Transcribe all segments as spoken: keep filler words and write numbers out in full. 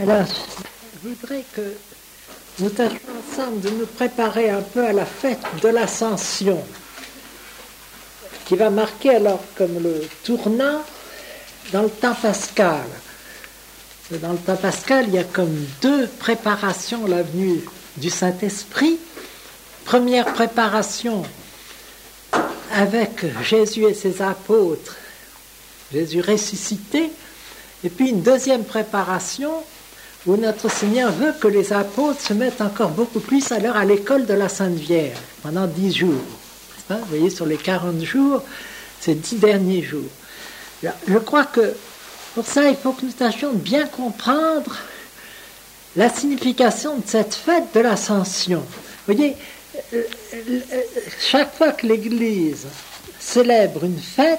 Alors, je voudrais que nous tâchions ensemble de nous préparer un peu à la fête de l'Ascension, qui va marquer alors comme le tournant dans le temps pascal. Dans le temps pascal, il y a comme deux préparations à la venue du Saint-Esprit. Première préparation avec Jésus et ses apôtres, Jésus ressuscité, et puis une deuxième préparation où notre Seigneur veut que les apôtres se mettent encore beaucoup plus alors à l'école de la Sainte Vierge pendant dix jours. Vous voyez, sur les quarante jours, c'est dix derniers jours. Alors, je crois que pour ça, il faut que nous tâchions de bien comprendre la signification de cette fête de l'Ascension. Vous voyez, chaque fois que l'Église célèbre une fête,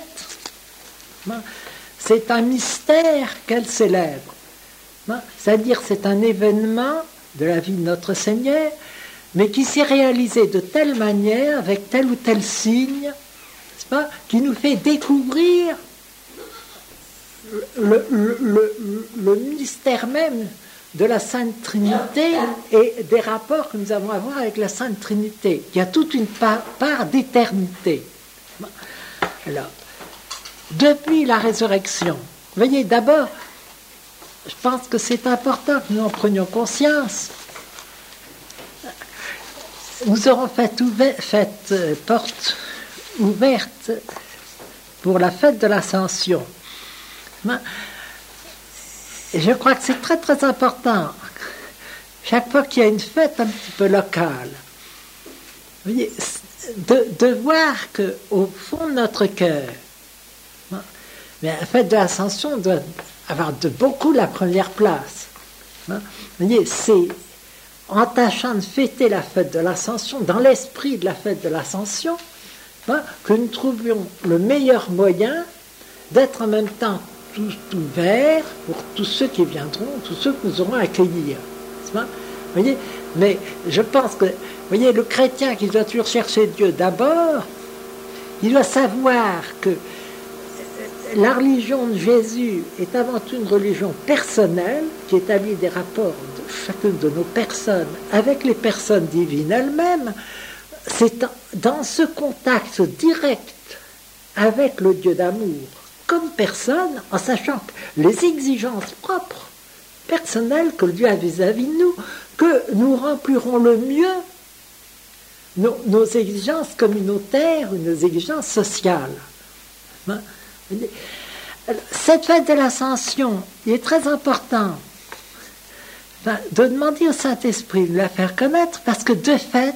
c'est un mystère qu'elle célèbre. C'est-à-dire c'est un événement de la vie de notre Seigneur, mais qui s'est réalisé de telle manière, avec tel ou tel signe, n'est-ce pas, qui nous fait découvrir le, le, le, le mystère même de la Sainte Trinité et des rapports que nous avons à voir avec la Sainte Trinité. Il y a toute une part, part d'éternité. Alors, depuis la résurrection, vous voyez, d'abord, je pense que c'est important que nous en prenions conscience. Nous aurons fait, ouvert, fait euh, porte ouverte pour la fête de l'Ascension. Et je crois que c'est très très important, chaque fois qu'il y a une fête un petit peu locale, vous voyez, de, de voir qu'au fond de notre cœur, mais la fête de l'Ascension doit avoir de beaucoup la première place. Vous voyez, c'est en tâchant de fêter la fête de l'Ascension, dans l'esprit de la fête de l'Ascension, que nous trouvions le meilleur moyen d'être en même temps tout ouvert pour tous ceux qui viendront, tous ceux que nous aurons à accueillir. Vous voyez, mais je pense que, vous voyez, le chrétien qui doit toujours chercher Dieu d'abord, il doit savoir que la religion de Jésus est avant tout une religion personnelle qui établit des rapports de chacune de nos personnes avec les personnes divines elles-mêmes. C'est dans ce contact direct avec le Dieu d'amour comme personne, en sachant que les exigences propres, personnelles que Dieu a vis-à-vis de nous, que nous remplirons le mieux nos, nos exigences communautaires ou nos exigences sociales. Hein? Cette fête de l'Ascension, il est très important enfin, de demander au Saint-Esprit de la faire connaître, parce que de fait,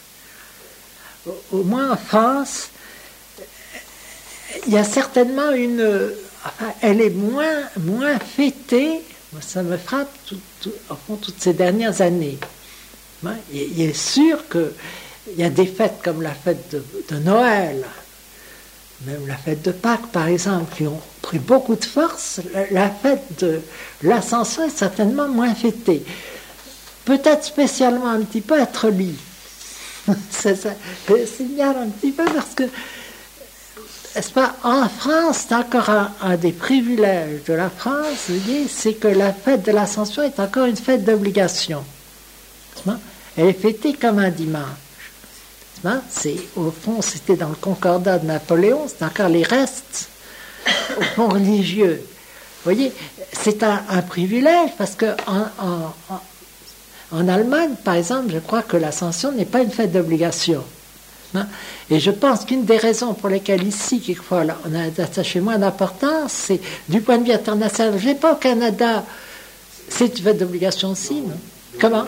au, au moins en France, il y a certainement une... Enfin, elle est moins, moins fêtée, ça me frappe tout, tout, au fond, toutes ces dernières années. Hein, il, il est sûr qu'il y a des fêtes comme la fête de, de Noël, même la fête de Pâques, par exemple, qui ont pris beaucoup de force. La, la fête de l'Ascension est certainement moins fêtée. Peut-être spécialement un petit peu à Trelly. ça, ça signale un petit peu parce que, n'est-ce pas, en France, c'est encore un, un des privilèges de la France, vous voyez, c'est que la fête de l'Ascension est encore une fête d'obligation. Elle est fêtée comme un dimanche. Hein, c'est, au fond, c'était dans le Concordat de Napoléon, c'est encore les restes, au fond, religieux. Vous voyez, c'est un, un privilège, parce qu'en en, en, en Allemagne, par exemple, je crois que l'Ascension n'est pas une fête d'obligation. Hein, et je pense qu'une des raisons pour lesquelles ici, quelquefois, là, on a attaché moins d'importance, c'est du point de vue international. Je ne sais pas, au Canada, c'est une fête d'obligation aussi, non? Comment?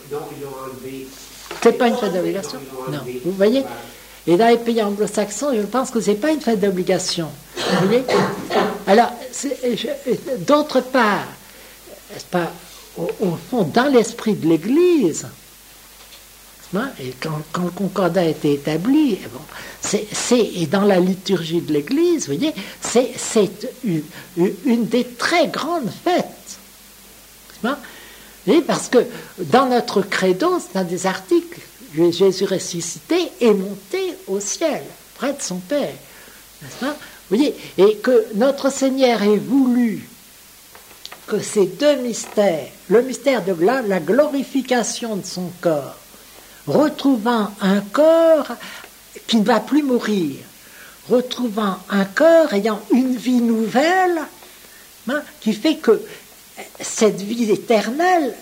C'est pas une fête d'obligation. Non. Vous voyez? Et dans les pays anglo-saxons, je pense que c'est pas une fête d'obligation. Vous voyez? Alors, je, d'autre part, n'est-ce pas, au, au fond, dans l'esprit de l'Église, hein, et quand, quand le Concordat a été établi, bon, c'est, c'est, et dans la liturgie de l'Église, vous voyez, c'est, c'est une, une des très grandes fêtes. Hein? Et parce que dans notre credo, c'est un des articles, Jésus ressuscité est monté au ciel, près de son Père. N'est-ce pas? Vous voyez, et que notre Seigneur ait voulu que ces deux mystères, le mystère de la, la glorification de son corps, retrouvant un corps qui ne va plus mourir, retrouvant un corps ayant une vie nouvelle, hein, qui fait que cette vie éternelle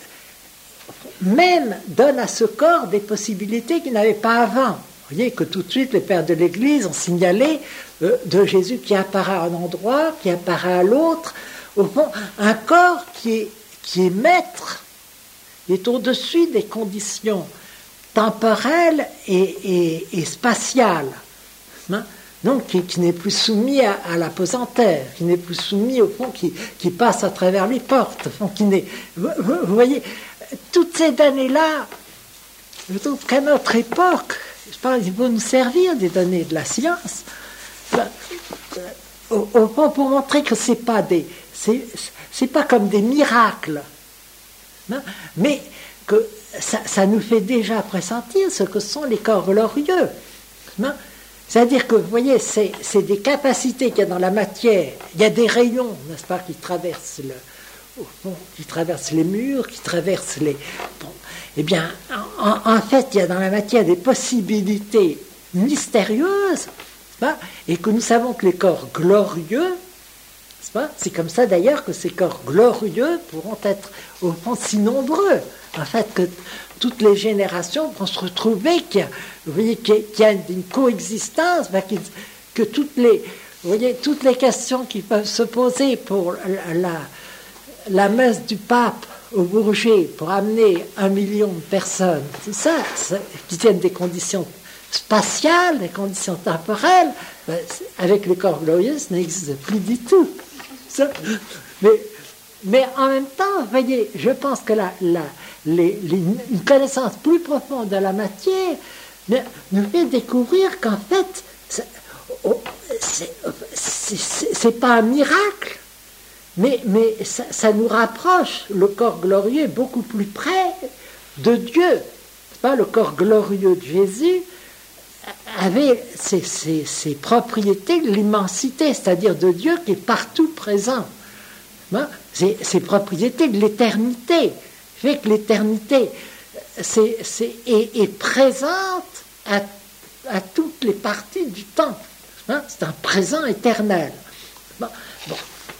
même donne à ce corps des possibilités qu'il n'avait pas avant. Vous voyez que tout de suite les pères de l'Église ont signalé euh, de Jésus qui apparaît à un endroit, qui apparaît à l'autre. Au fond, un corps qui est, qui est maître, est au-dessus des conditions temporelles et, et, et spatiales. Hein? Donc, qui, qui n'est plus soumis à, à la pesanteur, qui n'est plus soumis, au fond, qui, qui passe à travers les portes. Au fond, qui n'est, vous, vous voyez, toutes ces années-là, je trouve qu'à notre époque, je pense qu'il faut nous servir des données de la science, ben, au, au fond, pour montrer que c'est pas des, c'est, c'est pas comme des miracles, hein, mais que ça, ça nous fait déjà pressentir ce que sont les corps glorieux. Hein. C'est-à-dire que, vous voyez, c'est, c'est des capacités qu'il y a dans la matière. Il y a des rayons, n'est-ce pas, qui traversent, le, au fond, qui traversent les murs, qui traversent les... Bon, eh bien, en, en fait, il y a dans la matière des possibilités mystérieuses, hein, et que nous savons que les corps glorieux, n'est-ce pas, c'est comme ça d'ailleurs que ces corps glorieux pourront être, au fond, si nombreux. En fait, que toutes les générations vont se retrouver, qu'il y a, vous voyez, qu'il y a une coexistence, que toutes les, vous voyez, toutes les questions qui peuvent se poser pour la, la, la messe du pape au Bourget, pour amener un million de personnes, tout ça, ça qui tiennent des conditions spatiales, des conditions temporelles, ben, avec les corps glorieux, ça n'existe plus du tout. Ça, mais, mais en même temps, vous voyez, je pense que la, la Les, les, une connaissance plus profonde de la matière nous fait découvrir qu'en fait, c'est, oh, c'est, c'est, c'est pas un miracle, mais, mais ça, ça nous rapproche, le corps glorieux, beaucoup plus près de Dieu. C'est pas, le corps glorieux de Jésus avait ses, ses, ses propriétés de l'immensité, c'est-à-dire de Dieu qui est partout présent. Hein? Ses, ses propriétés de l'éternité. Fait que l'éternité c'est, c'est, est, est présente à, à toutes les parties du temps. Hein? C'est un présent éternel. Bon, bon.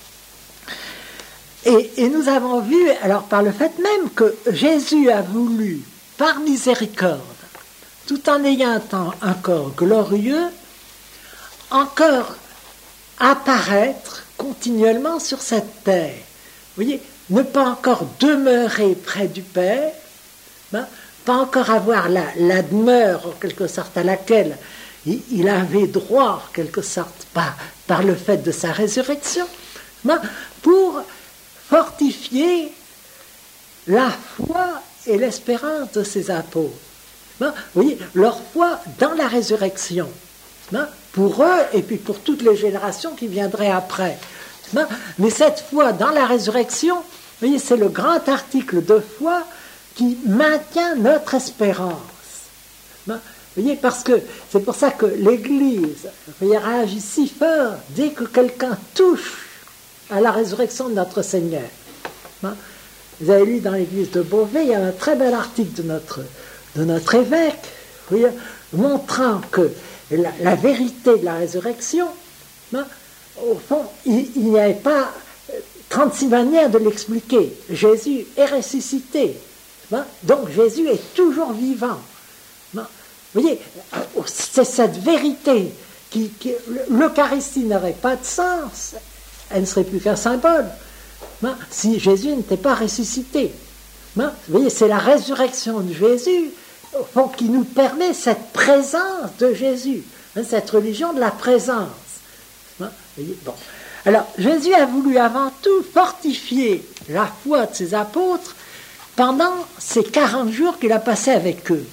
Et, et nous avons vu, alors par le fait même que Jésus a voulu, par miséricorde, tout en ayant un, un corps glorieux, encore apparaître continuellement sur cette terre. Vous voyez, ne pas encore demeurer près du Père, hein, pas encore avoir la, la demeure, en quelque sorte, à laquelle il, il avait droit, en quelque sorte, par, par le fait de sa résurrection, hein, pour fortifier la foi et l'espérance de ses apôtres. Hein, vous voyez, leur foi dans la résurrection, hein, pour eux et puis pour toutes les générations qui viendraient après. Hein, mais cette foi dans la résurrection, vous voyez, c'est le grand article de foi qui maintient notre espérance. Vous voyez, parce que c'est pour ça que l'Église réagit si fort dès que quelqu'un touche à la résurrection de notre Seigneur. Vous avez lu dans l'Église de Beauvais, il y a un très bel article de notre, de notre évêque, vous voyez, montrant que la, la vérité de la résurrection, au fond, il, il n'y avait pas trente-six manières de l'expliquer. Jésus est ressuscité. Hein? Donc Jésus est toujours vivant. Hein? Vous voyez, c'est cette vérité qui, qui l'Eucharistie n'aurait pas de sens. Elle ne serait plus qu'un symbole. Hein? Si Jésus n'était pas ressuscité. Hein? Vous voyez, c'est la résurrection de Jésus au fond, qui nous permet cette présence de Jésus. Hein? Cette religion de la présence. Hein? Vous voyez, bon. Alors, Jésus a voulu avant tout fortifier la foi de ses apôtres pendant ces quarante jours qu'il a passés avec eux.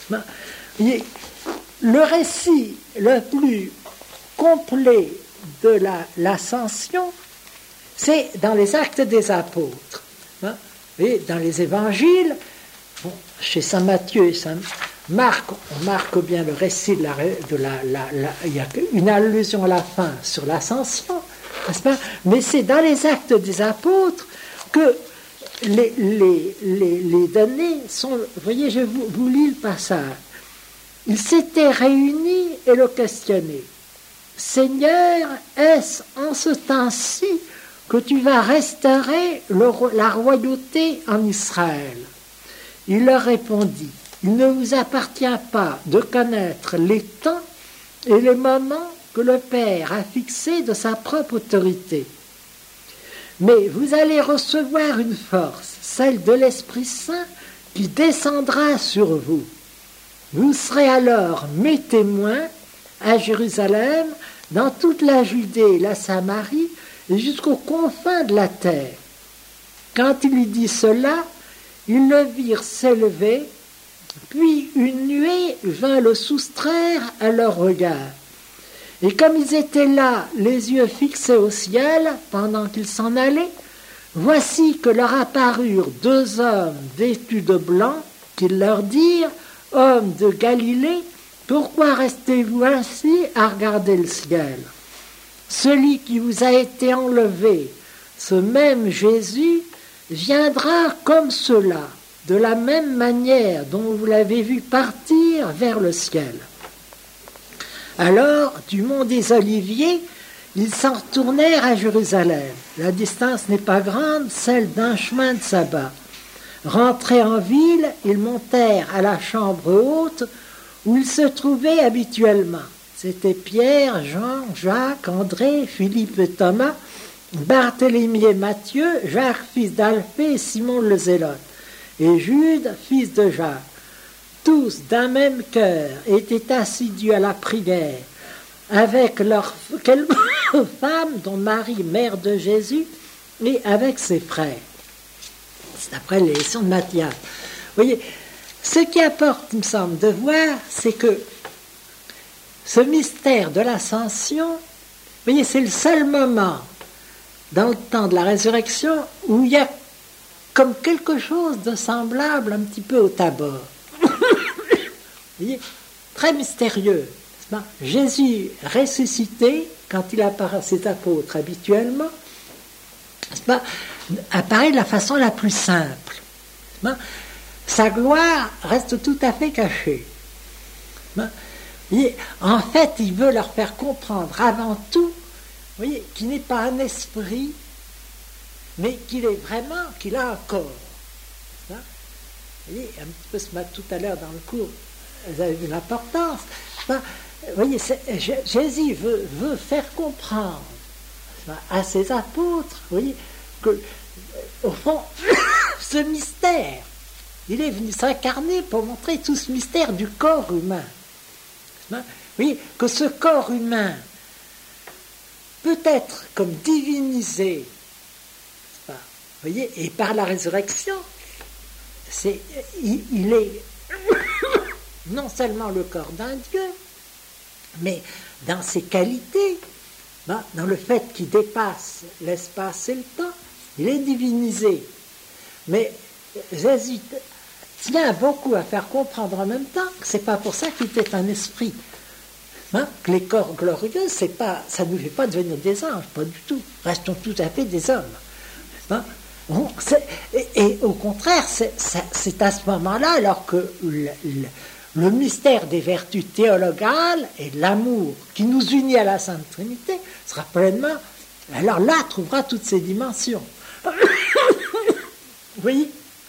Le récit le plus complet de la, l'ascension, c'est dans les Actes des Apôtres. Et dans les évangiles, bon, chez saint Matthieu et saint Marc, on marque bien le récit de la, de la, la, la... Il y a une allusion à la fin sur l'ascension. N'est-ce pas? Mais c'est dans les Actes des Apôtres que les, les, les, les données sont... Vous voyez, je vous, vous lis le passage. Ils s'étaient réunis et le questionnaient. Seigneur, est-ce en ce temps-ci que tu vas restaurer le, la royauté en Israël? Il leur répondit, il ne vous appartient pas de connaître les temps et les moments que le Père a fixés de sa propre autorité. Mais vous allez recevoir une force, celle de l'Esprit Saint, qui descendra sur vous. Vous serez alors mes témoins à Jérusalem, dans toute la Judée et la Samarie, et jusqu'aux confins de la terre. Quand il lui dit cela, ils le virent s'élever, puis une nuée vint le soustraire à leur regard. Et comme ils étaient là, les yeux fixés au ciel, pendant qu'ils s'en allaient, voici que leur apparurent deux hommes vêtus de blanc, qui leur dirent, « Hommes de Galilée, pourquoi restez-vous ainsi à regarder le ciel? Celui qui vous a été enlevé, ce même Jésus, viendra comme cela, de la même manière dont vous l'avez vu partir vers le ciel. » Alors, du mont des Oliviers, ils s'en retournèrent à Jérusalem. La distance n'est pas grande, celle d'un chemin de sabbat. Rentrés en ville, ils montèrent à la chambre haute où ils se trouvaient habituellement. C'étaient Pierre, Jean, Jacques, André, Philippe et Thomas, Barthélemy et Matthieu, Jacques, fils d'Alphée, et Simon le Zélote, et Jude, fils de Jacques. Tous, d'un même cœur, étaient assidus à la prière, avec leurs femmes, dont Marie, mère de Jésus, et avec ses frères. C'est après l'élection de Matthias. Vous voyez, ce qui apporte, il me semble, de voir, c'est que ce mystère de l'ascension, vous voyez, c'est le seul moment dans le temps de la résurrection où il y a comme quelque chose de semblable un petit peu au Tabor. Vous voyez, très mystérieux. Jésus ressuscité, quand il apparaît à ses apôtres habituellement, pas, apparaît de la façon la plus simple. Sa gloire reste tout à fait cachée. En fait, il veut leur faire comprendre avant tout, vous voyez, qu'il n'est pas un esprit, mais qu'il est vraiment, qu'il a un corps. Vous voyez, un petit peu ce matin tout à l'heure dans le cours, vous avez vu l'importance. Vous voyez, Jésus veut, veut faire comprendre à ses apôtres, vous voyez, que, au fond, ce mystère, il est venu s'incarner pour montrer tout ce mystère du corps humain. Vous voyez, que ce corps humain peut être comme divinisé, vous voyez, et par la résurrection, c'est, il, il est non seulement le corps d'un Dieu, mais dans ses qualités, dans le fait qu'il dépasse l'espace et le temps, il est divinisé. Mais Jésus tient beaucoup à faire comprendre en même temps que c'est pas pour ça qu'il était un esprit. Hein, que les corps glorieux, c'est pas, ça ne nous fait pas devenir des anges, pas du tout. Restons tout à fait des hommes. Hein, bon, et, et au contraire, c'est, c'est à ce moment-là, alors que le, le, le mystère des vertus théologales et de l'amour qui nous unit à la Sainte Trinité sera pleinement, alors là, trouvera toutes ces dimensions. Vous voyez?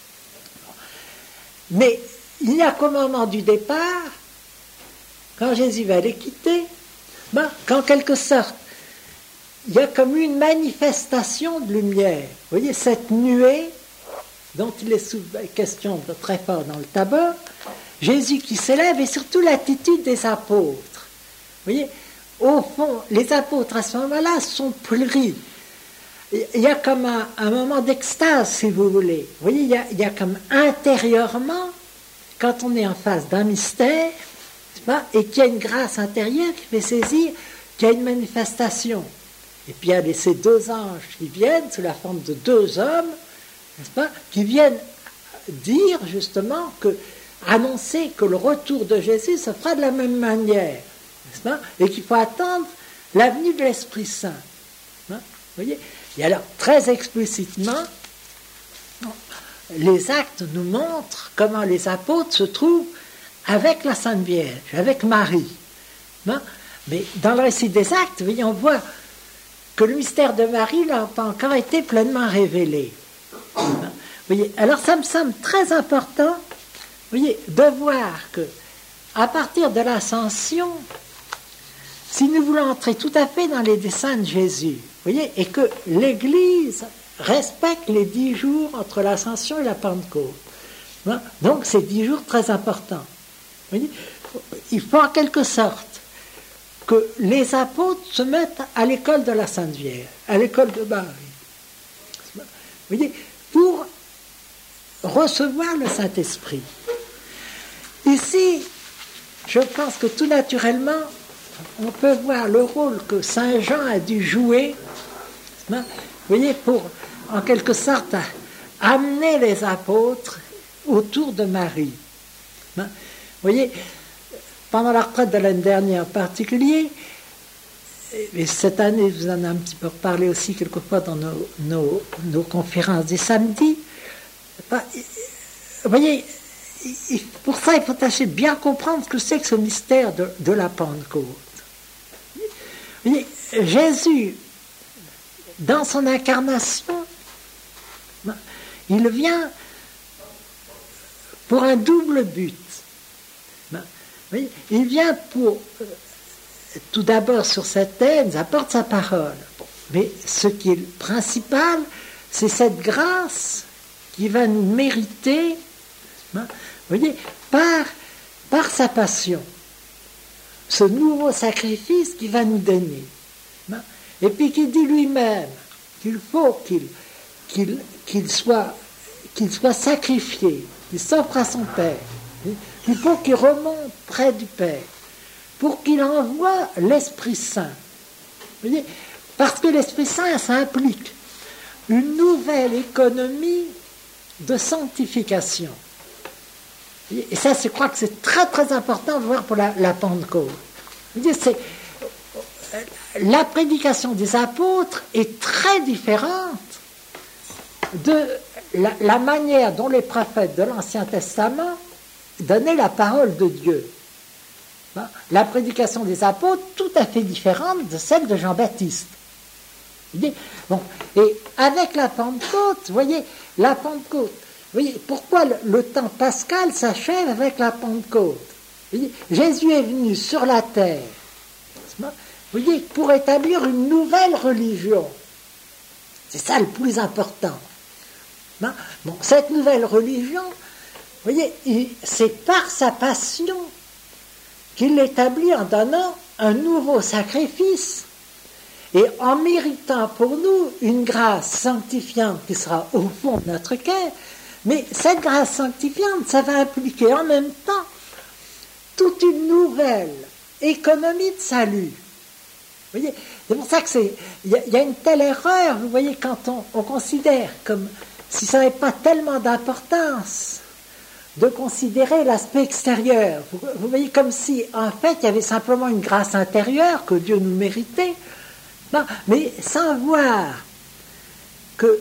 Mais il n'y a qu'au moment du départ, quand Jésus va les quitter, ben, qu'en quelque sorte, il y a comme une manifestation de lumière. Vous voyez, cette nuée, dont il est question de très fort dans le Tabor, Jésus qui s'élève, et surtout l'attitude des apôtres. Vous voyez, au fond, les apôtres à ce moment-là sont pris. Il y a comme un, un moment d'extase, si vous voulez. Vous voyez, il y a, il y a comme intérieurement, quand on est en face d'un mystère, et qu'il y a une grâce intérieure qui fait saisir qu'il y a une manifestation. Et puis il y a ces deux anges qui viennent sous la forme de deux hommes, n'est-ce pas, qui viennent dire justement que, annoncer que le retour de Jésus se fera de la même manière, n'est-ce pas, et qu'il faut attendre la venue de l'Esprit Saint. Hein, vous voyez. Et alors, très explicitement, les actes nous montrent comment les apôtres se trouvent avec la Sainte Vierge, avec Marie. Non? Mais dans le récit des actes, voyez, on voit que le mystère de Marie n'a pas encore été pleinement révélé. Non? Voyez, alors ça me semble très important, voyez, de voir que à partir de l'ascension, si nous voulons entrer tout à fait dans les desseins de Jésus, voyez, et que l'Église respecte les dix jours entre l'ascension et la Pentecôte. Non? Donc c'est dix jours très importants. Voyez, il faut en quelque sorte que les apôtres se mettent à l'école de la Sainte Vierge, à l'école de Marie. Vous voyez, pour recevoir le Saint-Esprit. Ici, je pense que tout naturellement, on peut voir le rôle que Saint Jean a dû jouer, vous voyez, pour, en quelque sorte, amener les apôtres autour de Marie. Vous voyez, pendant la retraite de l'année dernière en particulier, et cette année, je vous en ai un petit peu reparlé aussi quelquefois dans nos, nos, nos conférences des samedis, vous voyez, pour ça, il faut tâcher de bien comprendre ce que c'est que ce mystère de, de la Pentecôte. Vous voyez, Jésus, dans son incarnation, il vient pour un double but. Vous voyez, il vient pour, tout d'abord sur cette terre, il nous apporte sa parole. Mais ce qui est le principal, c'est cette grâce qui va nous mériter, vous voyez, par, par sa passion, ce nouveau sacrifice qu'il va nous donner. Et puis qui dit lui-même qu'il faut qu'il, qu'il, qu'il, soit, qu'il soit sacrifié, qu'il s'offre à son Père. Il faut qu'il remonte près du Père pour qu'il envoie l'Esprit Saint. Vous voyez, parce que l'Esprit Saint, ça implique une nouvelle économie de sanctification. Et ça, je crois que c'est très très important de voir pour la, la Pentecôte. Vous voyez, c'est, la prédication des apôtres est très différente de la, la manière dont les prophètes de l'Ancien Testament donnaient la parole de Dieu. La prédication des apôtres, tout à fait différente de celle de Jean-Baptiste. Bon, et avec la Pentecôte, vous voyez, la Pentecôte, vous voyez, pourquoi le, le temps pascal s'achève avec la Pentecôte? Vous voyez, Jésus est venu sur la terre, vous voyez, pour établir une nouvelle religion. C'est ça le plus important. Bon, cette nouvelle religion, vous voyez, il, c'est par sa passion qu'il l'établit en donnant un nouveau sacrifice et en méritant pour nous une grâce sanctifiante qui sera au fond de notre cœur. Mais cette grâce sanctifiante, ça va impliquer en même temps toute une nouvelle économie de salut. Vous voyez, c'est pour ça que c'est, il y, y a une telle erreur, vous voyez, quand on, on considère comme si ça n'avait pas tellement d'importance de considérer l'aspect extérieur. Vous, vous voyez, comme si, en fait, il y avait simplement une grâce intérieure que Dieu nous méritait, non, mais sans voir que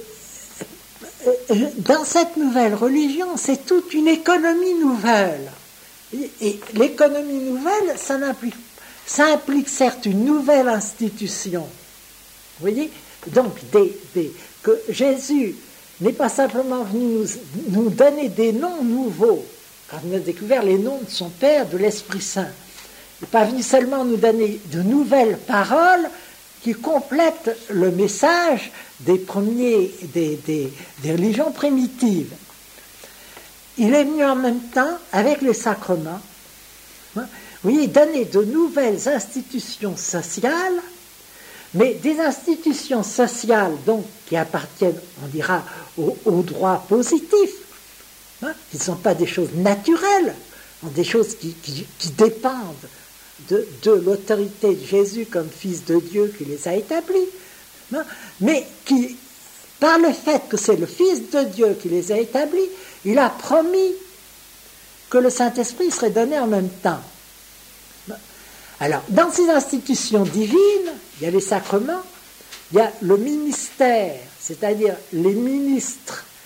dans cette nouvelle religion, c'est toute une économie nouvelle. Et l'économie nouvelle, ça implique, ça implique certes une nouvelle institution. Vous voyez, donc des, des, que Jésus n'est pas simplement venu nous, nous donner des noms nouveaux, quand il a découvert les noms de son Père, de l'Esprit Saint. Il n'est pas venu seulement nous donner de nouvelles paroles qui complètent le message des premiers, des, des, des religions primitives. Il est venu en même temps, avec les sacrements, hein, vous voyez, donner de nouvelles institutions sociales, mais des institutions sociales donc qui appartiennent, on dira, au, au droit positif, hein, qui ne sont pas des choses naturelles, des choses qui, qui, qui dépendent de, de l'autorité de Jésus comme Fils de Dieu qui les a établis, hein, mais qui, par le fait que c'est le Fils de Dieu qui les a établis, il a promis que le Saint-Esprit serait donné en même temps. Alors, dans ces institutions divines, il y a les sacrements, il y a le ministère, c'est-à-dire les ministres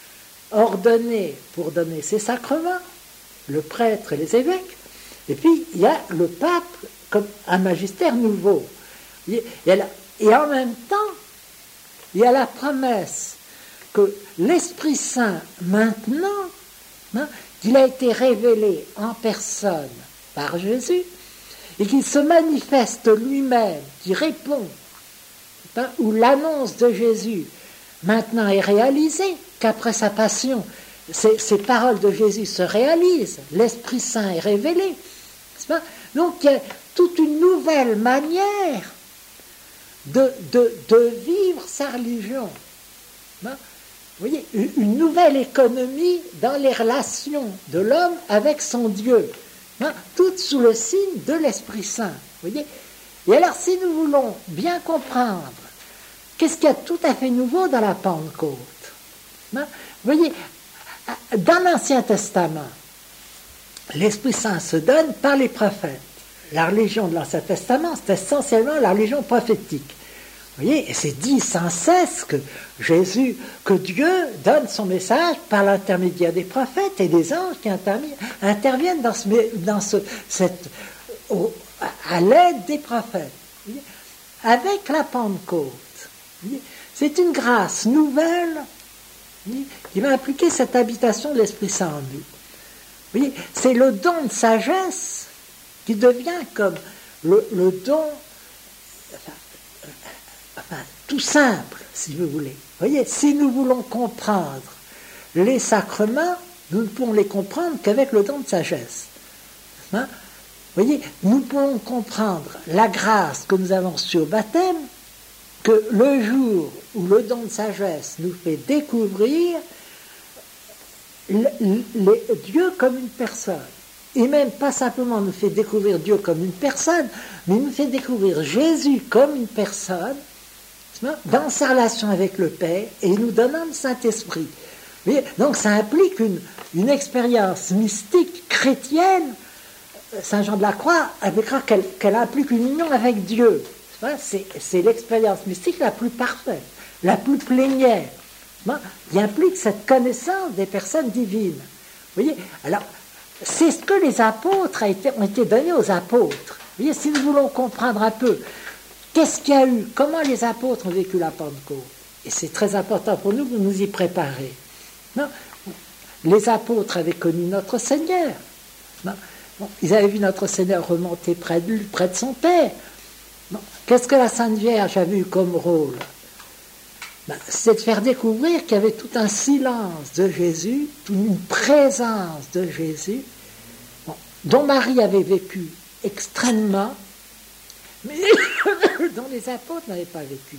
ordonnés pour donner ces sacrements, le prêtre et les évêques, et puis il y a le pape comme un magistère nouveau. Et en même temps, il y a la promesse que l'Esprit Saint, maintenant, hein, qu'il a été révélé en personne par Jésus, et qu'il se manifeste lui-même, qui répond, hein, où l'annonce de Jésus maintenant est réalisée, qu'après sa passion, ces, ces paroles de Jésus se réalisent, l'Esprit Saint est révélé. N'est-ce pas? Donc il y a toute une nouvelle manière de, de, de vivre sa religion. Hein? Vous voyez, une nouvelle économie dans les relations de l'homme avec son Dieu, hein? Toutes sous le signe de l'Esprit Saint. Vous voyez? Et alors, si nous voulons bien comprendre qu'est-ce qu'il y a de tout à fait nouveau dans la Pentecôte, hein? Vous voyez, dans l'Ancien Testament, l'Esprit Saint se donne par les prophètes. La religion de l'Ancien Testament, c'est essentiellement la religion prophétique. Vous voyez, et c'est dit sans cesse que Jésus, que Dieu donne son message par l'intermédiaire des prophètes et des anges qui interviennent dans ce, dans ce, cette, au, à l'aide des prophètes. Vous voyez, avec la Pentecôte, vous voyez, c'est une grâce nouvelle, vous voyez, qui va impliquer cette habitation de l'Esprit Saint en nous. Vous voyez, c'est le don de sagesse qui devient comme le, le don, enfin, enfin, tout simple, si vous voulez. Vous voyez, si nous voulons comprendre les sacrements, nous ne pouvons les comprendre qu'avec le don de sagesse. Hein? Vous voyez, nous pouvons comprendre la grâce que nous avons reçue au baptême, que le jour où le don de sagesse nous fait découvrir le, le, Dieu comme une personne. Et même pas simplement nous fait découvrir Dieu comme une personne, mais nous fait découvrir Jésus comme une personne, dans sa relation avec le Père, et nous donnant le Saint-Esprit. Donc ça implique une, une expérience mystique chrétienne. Saint Jean de la Croix indiquera qu'elle, qu'elle implique une union avec Dieu. C'est, c'est l'expérience mystique la plus parfaite, la plus plénière. Il implique cette connaissance des personnes divines. Vous voyez, alors, c'est ce que les apôtres a été, ont été donnés aux apôtres. Vous voyez, si nous voulons comprendre un peu qu'est-ce qu'il y a eu, comment les apôtres ont vécu la Pentecôte, et c'est très important pour nous de nous y préparer. Non, les apôtres avaient connu notre Seigneur. Non, bon, ils avaient vu notre Seigneur remonter près de, près de son Père. Non, qu'est-ce que la Sainte Vierge avait eu comme rôle? Ben, c'est de faire découvrir qu'il y avait tout un silence de Jésus, toute une présence de Jésus, bon, dont Marie avait vécu extrêmement, mais dont les apôtres n'avaient pas vécu.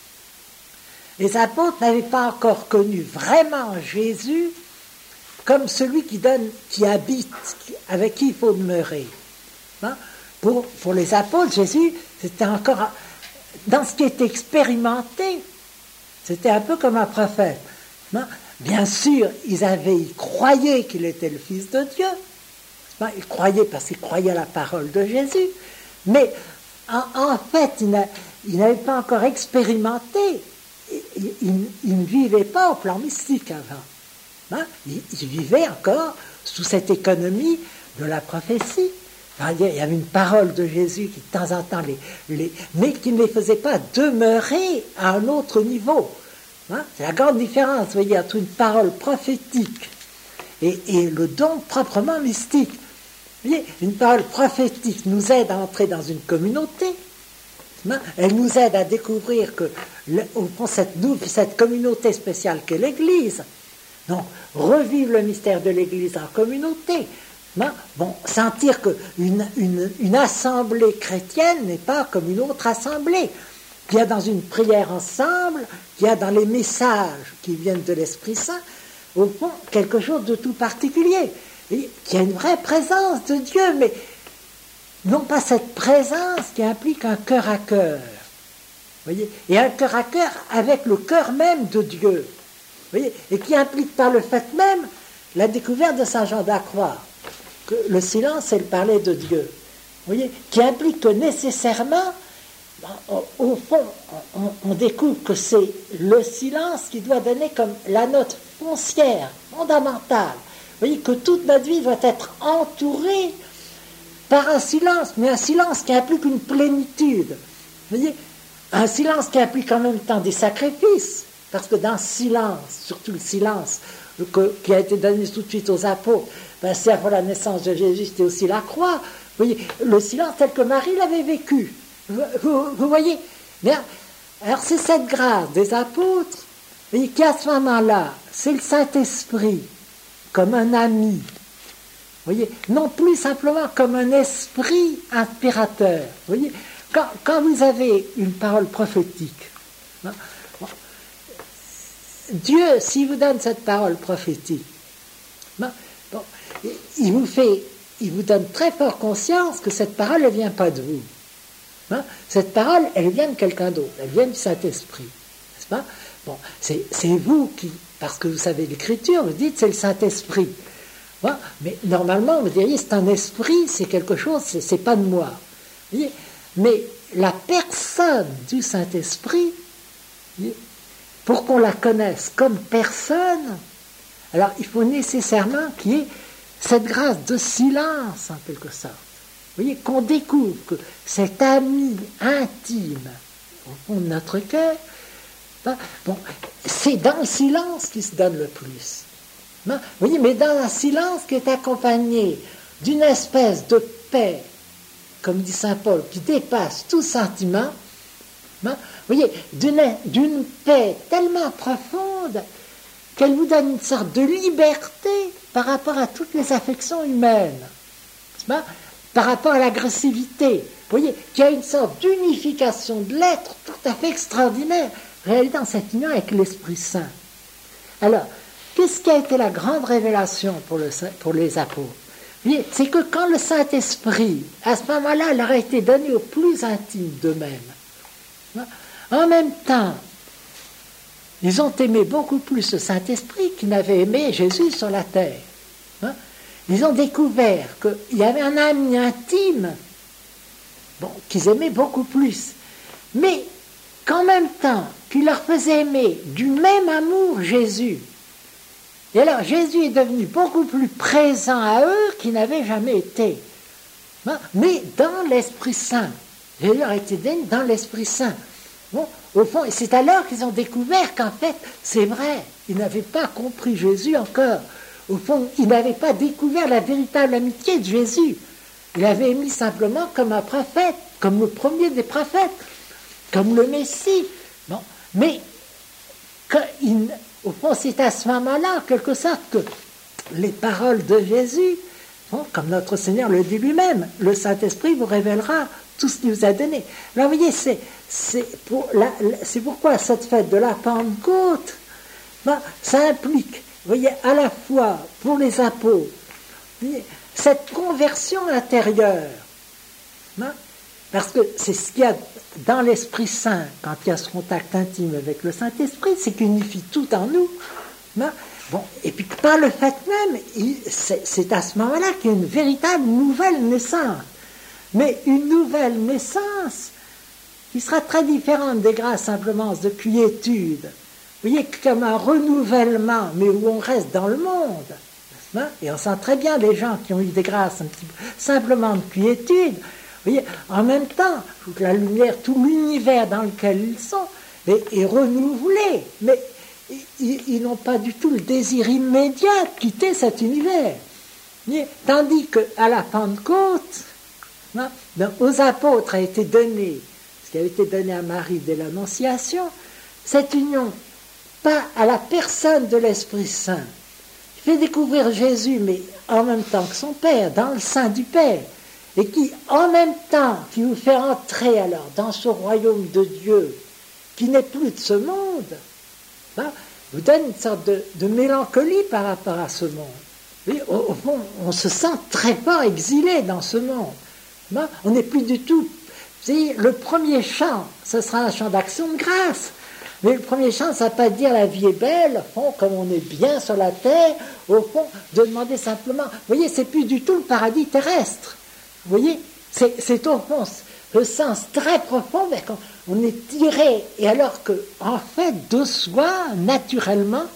Les apôtres n'avaient pas encore connu vraiment Jésus comme celui qui donne, qui habite, avec qui il faut demeurer. Hein? Pour, pour les apôtres, Jésus, c'était encore dans ce qui était expérimenté. C'était un peu comme un prophète. Non? Bien sûr, ils avaient, ils croyaient qu'il était le Fils de Dieu. Non? Ils croyaient parce qu'ils croyaient à la parole de Jésus. Mais en, en fait, ils, n'a, ils n'avaient pas encore expérimenté. Ils, ils, ils ne vivaient pas au plan mystique avant. Non? Ils, ils vivaient encore sous cette économie de la prophétie. Il y avait une parole de Jésus qui, de temps en temps, les, les, mais qui ne les faisait pas demeurer à un autre niveau. Hein? C'est la grande différence, vous voyez, entre une parole prophétique et, et le don proprement mystique. Vous voyez, une parole prophétique nous aide à entrer dans une communauté. Hein? Elle nous aide à découvrir que, le, au fond, cette, cette communauté spéciale qu'est l'Église, donc, revivre le mystère de l'Église en communauté. Non? Bon, sentir qu'une une, une assemblée chrétienne n'est pas comme une autre assemblée, qu'il y a dans une prière ensemble, qu'il y a dans les messages qui viennent de l'Esprit Saint, au fond, quelque chose de tout particulier, et qu'il y a une vraie présence de Dieu, mais non pas cette présence qui implique un cœur à cœur, voyez, et un cœur à cœur avec le cœur même de Dieu, voyez, et qui implique par le fait même la découverte de Saint Jean de la Croix, que le silence, c'est le parler de Dieu. Vous voyez, qui implique que nécessairement, au, au fond, on, on découvre que c'est le silence qui doit donner comme la note foncière, fondamentale. Vous voyez que toute notre vie doit être entourée par un silence, mais un silence qui implique une plénitude. Vous voyez, un silence qui implique en même temps des sacrifices, parce que dans le silence, surtout le silence que, qui a été donné tout de suite aux apôtres, ben c'est avant la naissance de Jésus, c'était aussi la croix. Vous voyez, le silence tel que Marie l'avait vécu. Vous, vous, vous voyez, bien, alors c'est cette grâce des apôtres, vous voyez, qui à ce moment-là, c'est le Saint-Esprit comme un ami. Vous voyez, non plus simplement comme un esprit inspirateur. Vous voyez, quand, quand vous avez une parole prophétique, hein, bon, Dieu, s'il vous donne cette parole prophétique, hein, bon, il vous fait, il vous donne très fort conscience que cette parole ne vient pas de vous. Hein, cette parole, elle vient de quelqu'un d'autre, elle vient du Saint-Esprit. N'est-ce pas? Bon, c'est, c'est vous qui, parce que vous savez l'écriture, vous dites c'est le Saint-Esprit. Bon, mais normalement, vous diriez c'est un esprit, c'est quelque chose, c'est, c'est pas de moi. Vous voyez, mais la personne du Saint-Esprit, pour qu'on la connaisse comme personne, alors il faut nécessairement qu'il y ait cette grâce de silence, en quelque sorte. Vous voyez, qu'on découvre que cet ami intime, au fond de notre cœur, ben, bon, c'est dans le silence qu'il se donne le plus. Ben, vous voyez, mais dans un silence qui est accompagné d'une espèce de paix, comme dit saint Paul, qui dépasse tout sentiment, ben, vous voyez, d'une, d'une paix tellement profonde qu'elle vous donne une sorte de liberté par rapport à toutes les affections humaines, ben, par rapport à l'agressivité. Vous voyez, qu'il y a une sorte d'unification de l'être tout à fait extraordinaire, réalisée dans cette union avec l'Esprit Saint. Alors, qu'est-ce qui a été la grande révélation pour, le, pour les apôtres? C'est que quand le Saint-Esprit, à ce moment-là, leur a été donné au plus intime d'eux-mêmes, en même temps, ils ont aimé beaucoup plus le Saint-Esprit qu'ils n'avaient aimé Jésus sur la terre. Ils ont découvert qu'il y avait un ami intime, bon, qu'ils aimaient beaucoup plus, mais qu'en même temps, qu'il leur faisait aimer du même amour Jésus. Et alors, Jésus est devenu beaucoup plus présent à eux qu'il n'avait jamais été. Mais dans l'Esprit Saint. Jésus a été donné dans l'Esprit Saint. Bon, au fond, c'est alors qu'ils ont découvert qu'en fait, c'est vrai, ils n'avaient pas compris Jésus encore. Au fond, ils n'avaient pas découvert la véritable amitié de Jésus. Ils l'avaient mis simplement comme un prophète, comme le premier des prophètes, comme le Messie. Bon, mais quand il, au fond, c'est à ce moment-là, en quelque sorte, que les paroles de Jésus, bon, comme notre Seigneur le dit lui-même, le Saint-Esprit vous révélera tout ce qu'il vous a donné. Alors, vous voyez, c'est, c'est, pour la, c'est pourquoi cette fête de la Pentecôte, ben, ça implique, vous voyez, à la fois pour les apôtres, voyez, cette conversion intérieure, ben, parce que c'est ce qu'il y a dans l'Esprit Saint, quand il y a ce contact intime avec le Saint-Esprit, c'est qu'il unifie tout en nous. Ben, bon, et puis par le fait même, il, c'est, c'est à ce moment-là qu'il y a une véritable nouvelle naissance. Mais une nouvelle naissance qui sera très différente des grâces simplement de quiétude. Vous voyez, comme un renouvellement, mais où on reste dans le monde. Hein? Et on sent très bien les gens qui ont eu des grâces un petit peu simplement de quiétude. Vous voyez, en même temps, la lumière, tout l'univers dans lequel ils sont est, est renouvelé. Mais ils, ils n'ont pas du tout le désir immédiat de quitter cet univers. Voyez, tandis qu'à la Pentecôte, hein, aux apôtres a été donné, ce qui avait été donné à Marie dès l'Annonciation, cette union, pas à la personne de l'Esprit Saint, qui fait découvrir Jésus, mais en même temps que son Père, dans le sein du Père, et qui, en même temps, qui vous fait entrer alors dans ce royaume de Dieu, qui n'est plus de ce monde, hein, vous donne une sorte de, de mélancolie par rapport à ce monde. Oui, au, au fond, on se sent très fort exilé dans ce monde. Hein, on n'est plus du tout... Vous savez, le premier chant, ce sera un chant d'action de grâce. Mais le premier chant, ça ne va pas dire la vie est belle, au fond, comme on est bien sur la terre, au fond, de demander simplement... Vous voyez, c'est plus du tout le paradis terrestre. Vous voyez, c'est, c'est au fond le sens très profond vers qu'on est tiré, et alors que, en fait, de soi, naturellement,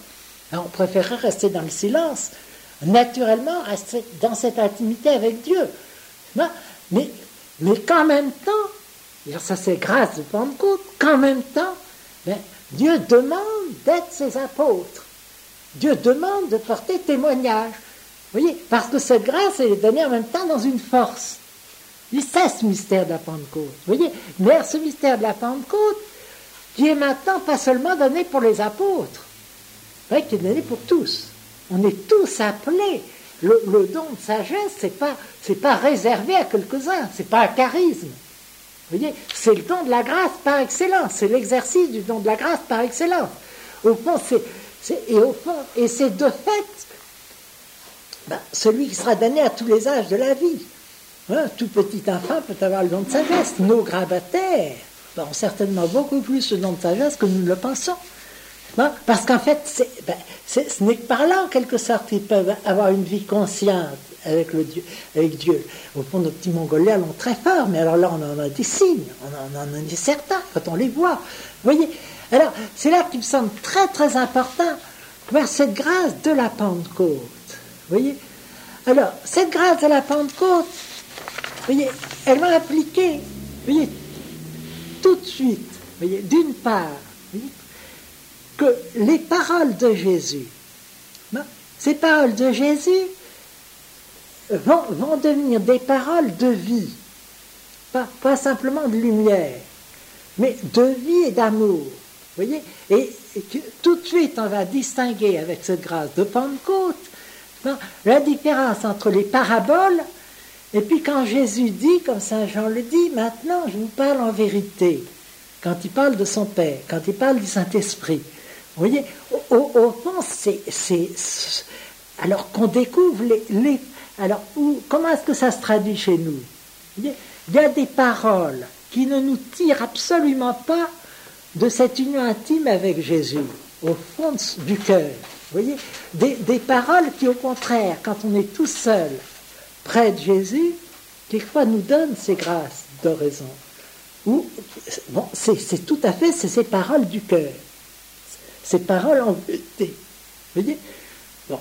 Alors, on préférerait rester dans le silence, naturellement rester dans cette intimité avec Dieu. Non, mais, mais qu'en même temps, ça c'est grâce de Pentecôte, qu'en même temps, ben, Dieu demande d'être ses apôtres. Dieu demande de porter témoignage. Vous voyez, parce que cette grâce, elle est donnée en même temps dans une force. Et c'est ce mystère de la Pentecôte. Vous voyez, mais ce mystère de la Pentecôte, qui est maintenant pas seulement donné pour les apôtres, oui, qui est donné pour tous. On est tous appelés. Le, le don de sagesse, c'est pas, c'est pas réservé à quelques-uns, c'est pas un charisme. Vous voyez, c'est le don de la grâce par excellence, c'est l'exercice du don de la grâce par excellence. Au fond, c'est, c'est et au fond, et c'est de fait, ben, celui qui sera donné à tous les âges de la vie. Hein, tout petit enfant peut avoir le don de sagesse. Nos grabataires ben, ont certainement beaucoup plus le don de sagesse que nous le pensons. Non, parce qu'en fait, c'est, ben, c'est, ce n'est que par là, en quelque sorte, qu'ils peuvent avoir une vie consciente avec, le Dieu, avec Dieu. Au fond, nos petits Mongoliens l'ont très fort, mais alors là, on en a des signes, on en, on en a des certains, quand on les voit. Vous voyez? Alors, c'est là qu'il me semble très, très important de voir cette grâce de la Pentecôte. Vous voyez? Alors, cette grâce de la Pentecôte, vous voyez, elle m'a appliqué, vous voyez, tout de suite, vous voyez, d'une part, vous voyez, que les paroles de Jésus, non, ces paroles de Jésus vont, vont devenir des paroles de vie, pas, pas simplement de lumière, mais de vie et d'amour. Vous voyez, et, et que, tout de suite on va distinguer avec cette grâce de Pentecôte non, la différence entre les paraboles et puis quand Jésus dit, comme Saint Jean le dit, maintenant je vous parle en vérité, quand il parle de son Père, quand il parle du Saint-Esprit. Vous voyez, au, au, au fond, c'est, c'est, c'est alors qu'on découvre les, les alors où, comment est-ce que ça se traduit chez nous? Vous voyez, il y a des paroles qui ne nous tirent absolument pas de cette union intime avec Jésus, au fond du cœur. Vous voyez, des, des paroles qui, au contraire, quand on est tout seul près de Jésus, quelquefois nous donnent ces grâces d'oraison. Ou, bon, c'est, c'est tout à fait, c'est ces paroles du cœur. Ces paroles en vérité. Vous voyez? Bon.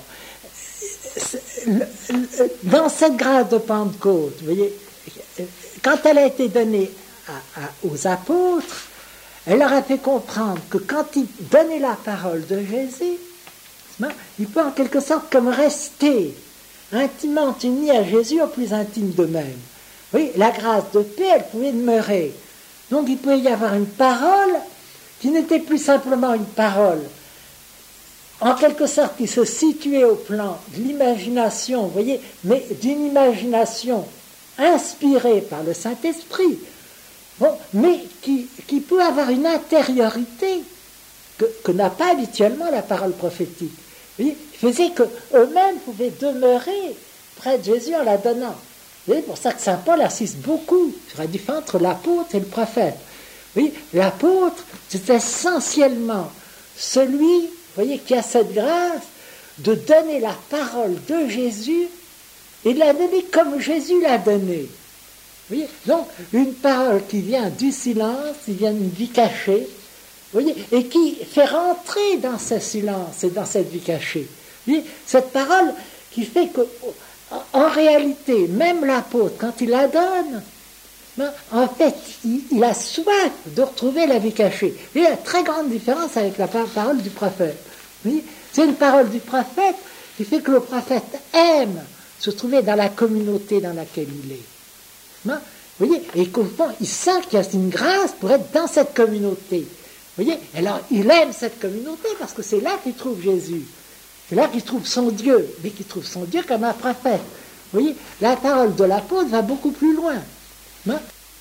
Dans cette grâce de Pentecôte, vous voyez, quand elle a été donnée à, à, aux apôtres, elle leur a fait comprendre que quand ils donnaient la parole de Jésus, ils peuvent en quelque sorte comme rester intimement unis à Jésus au plus intime d'eux-mêmes. Oui, la grâce de paix, elle pouvait demeurer. Donc il pouvait y avoir une parole qui n'était plus simplement une parole, en quelque sorte qui se situait au plan de l'imagination, vous voyez, mais d'une imagination inspirée par le Saint-Esprit, bon, mais qui, qui peut avoir une intériorité que, que n'a pas habituellement la parole prophétique. Vous voyez, il faisait qu'eux-mêmes pouvaient demeurer près de Jésus en la donnant. C'est pour ça que saint Paul insiste beaucoup sur la différence entre l'apôtre et le prophète. Oui, l'apôtre, c'est essentiellement celui, vous voyez, qui a cette grâce de donner la parole de Jésus et de la donner comme Jésus l'a donnée. Vous voyez, donc, une parole qui vient du silence, qui vient d'une vie cachée, vous voyez, et qui fait rentrer dans ce silence et dans cette vie cachée. Vous voyez, cette parole qui fait que, en réalité, même l'apôtre, quand il la donne, en fait, il, il a soif de retrouver la vie cachée. Il y a une très grande différence avec la parole du prophète. Oui, c'est une parole du prophète qui fait que le prophète aime se trouver dans la communauté dans laquelle il est. Vous voyez, et qu'au fond, il sent qu'il y a une grâce pour être dans cette communauté. Vous voyez, alors il aime cette communauté parce que c'est là qu'il trouve Jésus. C'est là qu'il trouve son Dieu, mais qu'il trouve son Dieu comme un prophète. Vous voyez, la parole de l'apôtre va beaucoup plus loin. Hein?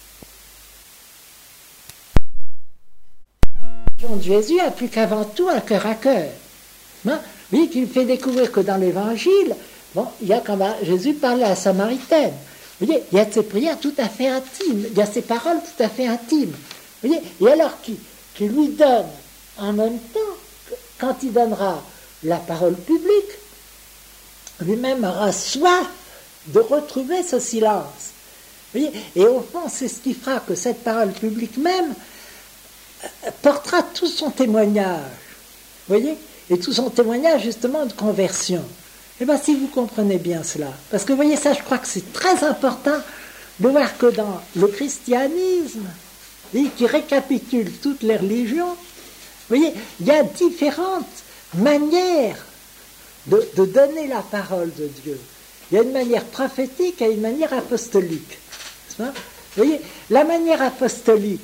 Jésus a plus qu'avant tout un cœur à cœur. Hein? Vous voyez qu'il fait découvrir que dans l'Évangile, bon, il y a quand même, Jésus parlait à la Samaritaine. Vous voyez, il y a ces prières tout à fait intimes, il y a ces paroles tout à fait intimes. Vous voyez, et alors qu'il qui lui donne en même temps, quand il donnera la parole publique, lui-même aura soif de retrouver ce silence. Vous voyez, et au fond, c'est ce qui fera que cette parole publique même portera tout son témoignage. Vous voyez, et tout son témoignage justement de conversion. Eh bien, si vous comprenez bien cela, parce que vous voyez ça, je crois que c'est très important de voir que dans le christianisme, qui récapitule toutes les religions, vous voyez, il y a différentes manières de, de donner la parole de Dieu. Il y a une manière prophétique et une manière apostolique. Vous voyez, la manière apostolique,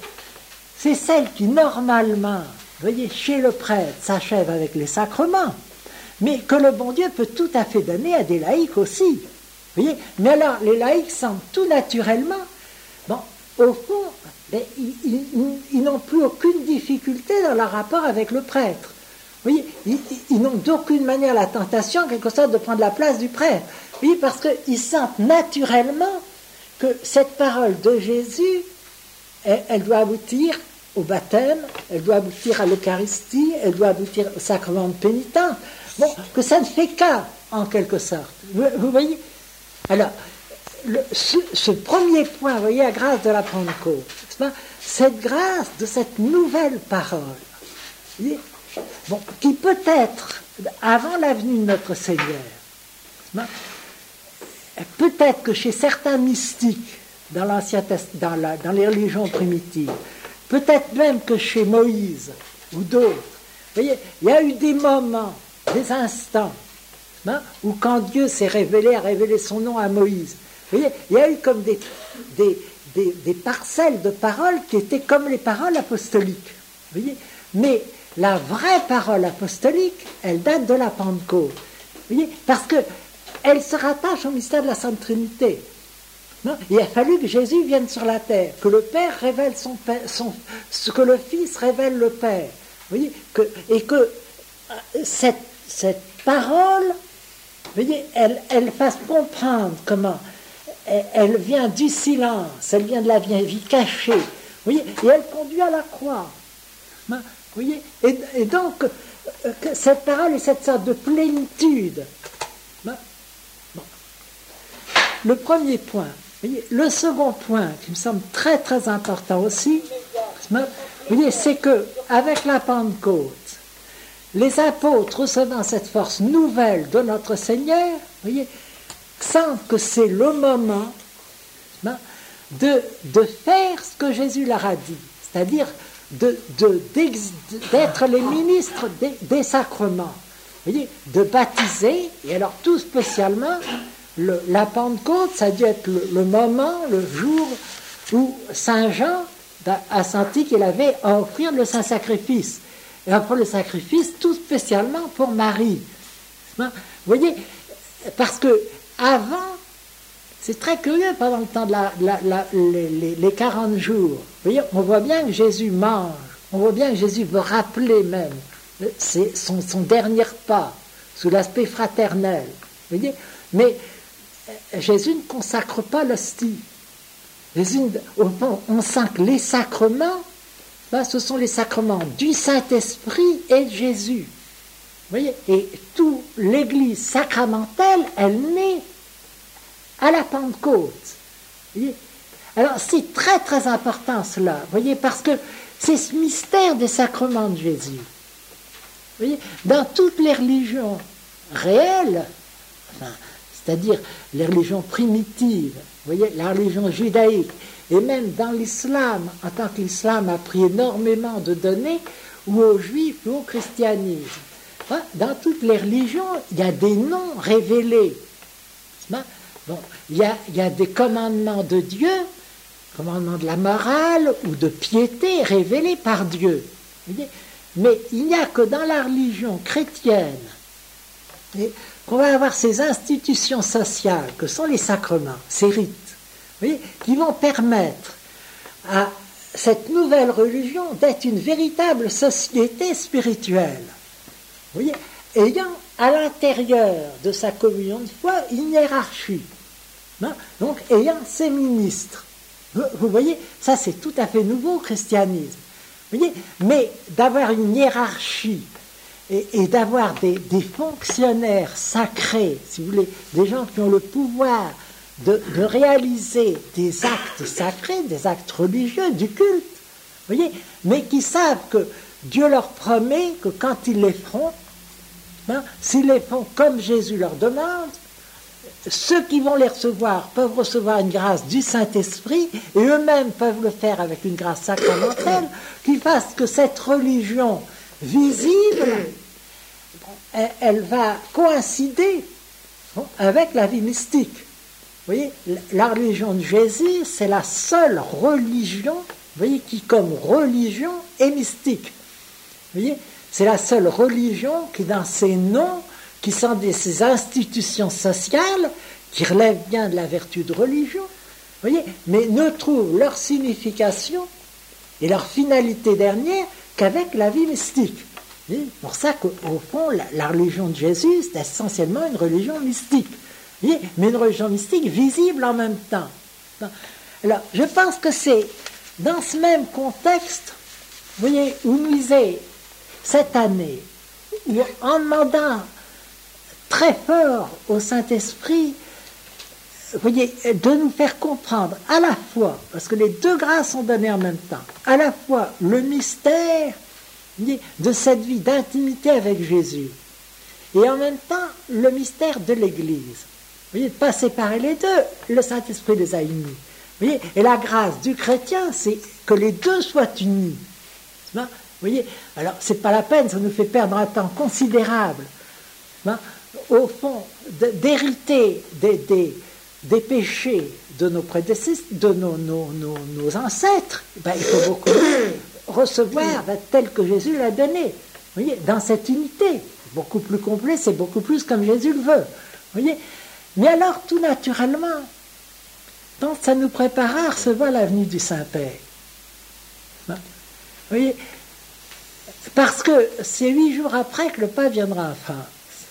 c'est celle qui normalement, vous voyez, chez le prêtre, s'achève avec les sacrements, mais que le bon Dieu peut tout à fait donner à des laïcs aussi. Vous voyez, mais alors les laïcs semblent tout naturellement, bon, au fond, ben, ils, ils, ils n'ont plus aucune difficulté dans leur rapport avec le prêtre. Vous voyez, ils, ils n'ont d'aucune manière la tentation, en quelque sorte, de prendre la place du prêtre. Vous voyez, parce qu'ils sentent naturellement que cette parole de Jésus, elle, elle doit aboutir au baptême, elle doit aboutir à l'Eucharistie, elle doit aboutir au sacrement de pénitence. Bon, que ça ne fait qu'un, en quelque sorte. Vous, vous voyez? Alors, le, ce, ce premier point, vous voyez, la grâce de la Pentecôte, cette grâce de cette nouvelle parole, vous voyez, bon, qui peut être, avant la venue de notre Seigneur, peut-être que chez certains mystiques, dans, l'Ancien Test- dans, la, dans les religions primitives, peut-être même que chez Moïse ou d'autres, vous voyez, il y a eu des moments, des instants, hein, où quand Dieu s'est révélé, a révélé son nom à Moïse, vous voyez, il y a eu comme des, des, des, des parcelles de paroles qui étaient comme les paroles apostoliques. Vous voyez, mais la vraie parole apostolique, elle date de la Pentecôte. Vous voyez, parce qu'elle se rattache au mystère de la Sainte Trinité. Non, il a fallu que Jésus vienne sur la terre, que le Père révèle son Père, son, que le Fils révèle le Père. Vous voyez, que, et que cette, cette parole, vous voyez, elle, elle fasse comprendre comment elle, elle vient du silence, elle vient de la vie cachée. Vous voyez, et elle conduit à la croix. Vous voyez, et, et donc cette parole est cette sorte de plénitude. Bon. Le premier point. Vous voyez, le second point, qui me semble très très important aussi, vous voyez, c'est que avec la Pentecôte, les apôtres recevant cette force nouvelle de notre Seigneur, vous voyez, sentent que c'est le moment de, de faire ce que Jésus leur a dit, c'est-à-dire de, de, d'être les ministres des, des sacrements, vous voyez, de baptiser, et alors tout spécialement, Le, la Pentecôte, ça a dû être le, le moment, le jour où Saint Jean a senti qu'il avait à offrir le Saint-Sacrifice. Et après le sacrifice, tout spécialement pour Marie. Vous voyez, parce que avant, c'est très curieux, pendant le temps de la, la, la, les, les, les quarante jours, vous voyez, on voit bien que Jésus mange, on voit bien que Jésus veut rappeler même c'est son, son dernier repas, sous l'aspect fraternel. Vous voyez, mais Jésus ne consacre pas l'hostie. Jésus, au fond, on sent que les sacrements, ben, ce sont les sacrements du Saint-Esprit et de Jésus. Vous voyez, et toute l'Église sacramentelle, elle naît à la Pentecôte. Vous voyez, alors c'est très très important cela, vous voyez, parce que c'est ce mystère des sacrements de Jésus. Vous voyez, dans toutes les religions réelles, enfin, c'est-à-dire les religions primitives, vous voyez, la religion judaïque, et même dans l'islam, en tant que l'islam a pris énormément de données, ou aux juifs ou au christianisme. Dans toutes les religions, il y a des noms révélés. Bon, il y a, il y a des commandements de Dieu, commandements de la morale ou de piété révélés par Dieu. Vous voyez, mais il n'y a que dans la religion chrétienne et qu'on va avoir ces institutions sociales que sont les sacrements, ces rites, vous voyez, qui vont permettre à cette nouvelle religion d'être une véritable société spirituelle. Vous voyez, ayant à l'intérieur de sa communion de foi une hiérarchie, hein, donc ayant ses ministres. Vous, vous voyez, ça c'est tout à fait nouveau au christianisme. Vous voyez, mais d'avoir une hiérarchie et, et d'avoir des, des fonctionnaires sacrés, si vous voulez, des gens qui ont le pouvoir de, de réaliser des actes sacrés, des actes religieux, du culte, vous voyez, mais qui savent que Dieu leur promet que quand ils les feront, hein, s'ils les font comme Jésus leur demande, ceux qui vont les recevoir peuvent recevoir une grâce du Saint-Esprit et eux-mêmes peuvent le faire avec une grâce sacramentelle qui fasse que cette religion visible, elle, elle va coïncider avec la vie mystique. Vous voyez, la religion de Jésus, c'est la seule religion, vous voyez, qui comme religion est mystique. Vous voyez, c'est la seule religion qui, dans ses noms, qui sont des, ces institutions sociales, qui relèvent bien de la vertu de religion, vous voyez, mais ne trouvent leur signification et leur finalité dernière qu'avec la vie mystique. C'est pour ça qu'au fond, la, la religion de Jésus, c'est essentiellement une religion mystique. Vous voyez, mais une religion mystique visible en même temps. Alors, je pense que c'est dans ce même contexte, vous voyez, où nous lisons cette année, où en demandant très fort au Saint-Esprit, vous voyez, de nous faire comprendre à la fois, parce que les deux grâces sont données en même temps, à la fois le mystère de cette vie d'intimité avec Jésus, et en même temps le mystère de l'Église. Vous voyez, de ne pas séparer les deux, le Saint-Esprit les a unis. Vous voyez, et la grâce du chrétien, c'est que les deux soient unis. Vous voyez, alors c'est pas la peine, ça nous fait perdre un temps considérable. Au fond, d'hériter des, des, des péchés de nos prédécesseurs, de nos, nos, nos, nos ancêtres, ben, il faut beaucoup recevoir ben, tel que Jésus l'a donné. Vous voyez, dans cette unité, beaucoup plus complet, c'est beaucoup plus comme Jésus le veut. Vous voyez, mais alors tout naturellement, donc ça nous prépare à recevoir la venue du Saint-Père. Vous voyez, parce que c'est huit jours après que le pape viendra en France.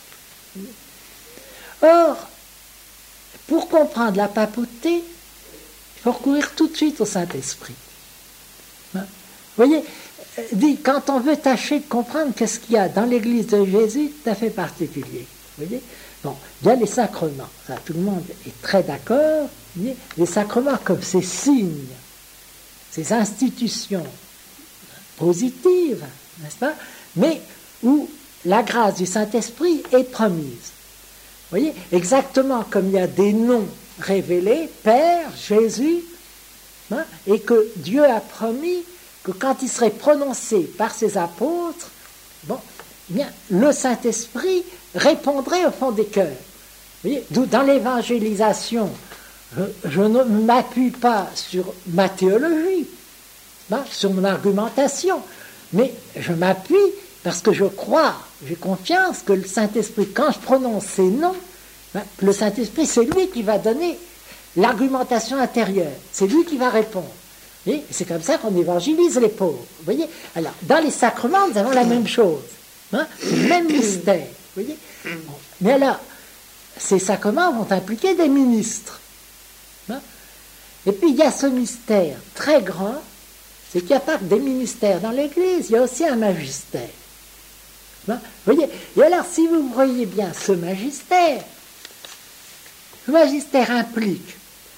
Or, pour comprendre la papauté, il faut recourir tout de suite au Saint-Esprit. Vous voyez, dit, quand on veut tâcher de comprendre qu'est-ce qu'il y a dans l'Église de Jésus, tout à fait particulier. Vous voyez, bon, il y a les sacrements, ça, tout le monde est très d'accord. Les sacrements comme ces signes, ces institutions positives, n'est-ce pas, mais où la grâce du Saint-Esprit est promise. Vous voyez, exactement comme il y a des noms révélés, Père, Jésus, hein, et que Dieu a promis que quand il serait prononcé par ses apôtres, bon, eh bien, le Saint-Esprit répondrait au fond des cœurs. Vous voyez, dans l'évangélisation, je, je ne m'appuie pas sur ma théologie, hein, sur mon argumentation, mais je m'appuie parce que je crois, j'ai confiance que le Saint-Esprit, quand je prononce ces noms, hein, le Saint-Esprit, c'est lui qui va donner l'argumentation intérieure, c'est lui qui va répondre. Et c'est comme ça qu'on évangélise les pauvres. Vous voyez, alors, dans les sacrements, nous avons la même chose, hein, le même mystère. Vous voyez, bon. Mais alors, ces sacrements vont impliquer des ministres. Hein. Et puis, il y a ce mystère très grand, c'est qu'il n'y a pas que des ministères dans l'Église, il y a aussi un magistère. Hein. Vous voyez, et alors, si vous voyez bien ce magistère, le magistère implique,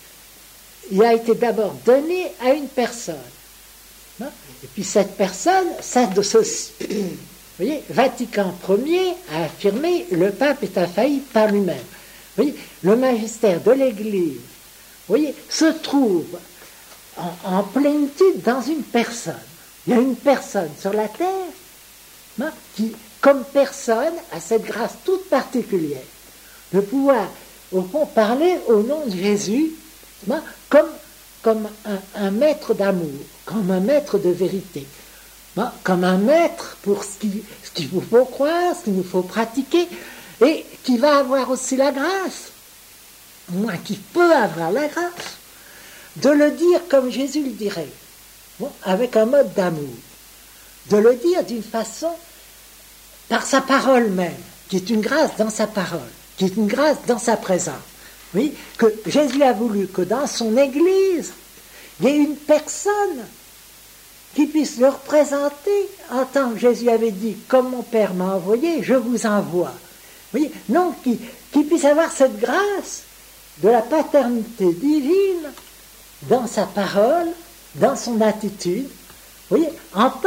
il a été d'abord donné à une personne. Hein. Et puis cette personne, ça de ceci. Vous voyez, Vatican Ier a affirmé le pape est infaillible par lui-même. Vous voyez, le magistère de l'Église, vous voyez, se trouve en, en plénitude dans une personne. Il y a une personne sur la terre hein, qui, comme personne, a cette grâce toute particulière de pouvoir, au fond, parler au nom de Jésus hein, comme, comme un, un maître d'amour, comme un maître de vérité. Hein, comme un maître pour ce qu'il ce qu'il vous faut croire, ce qu'il nous faut pratiquer, et qui va avoir aussi la grâce, moi qui peut avoir la grâce, de le dire comme Jésus le dirait, bon, avec un mode d'amour, de le dire d'une façon, par sa parole même, qui est une grâce dans sa parole, qui est une grâce dans sa présence. Oui, que Jésus a voulu que dans son Église, il y ait une personne qui puisse le représenter en tant que Jésus avait dit, comme mon Père m'a envoyé, je vous envoie. Vous voyez, non, qui, qui puisse avoir cette grâce de la paternité divine dans sa parole, dans son attitude, vous voyez, en tant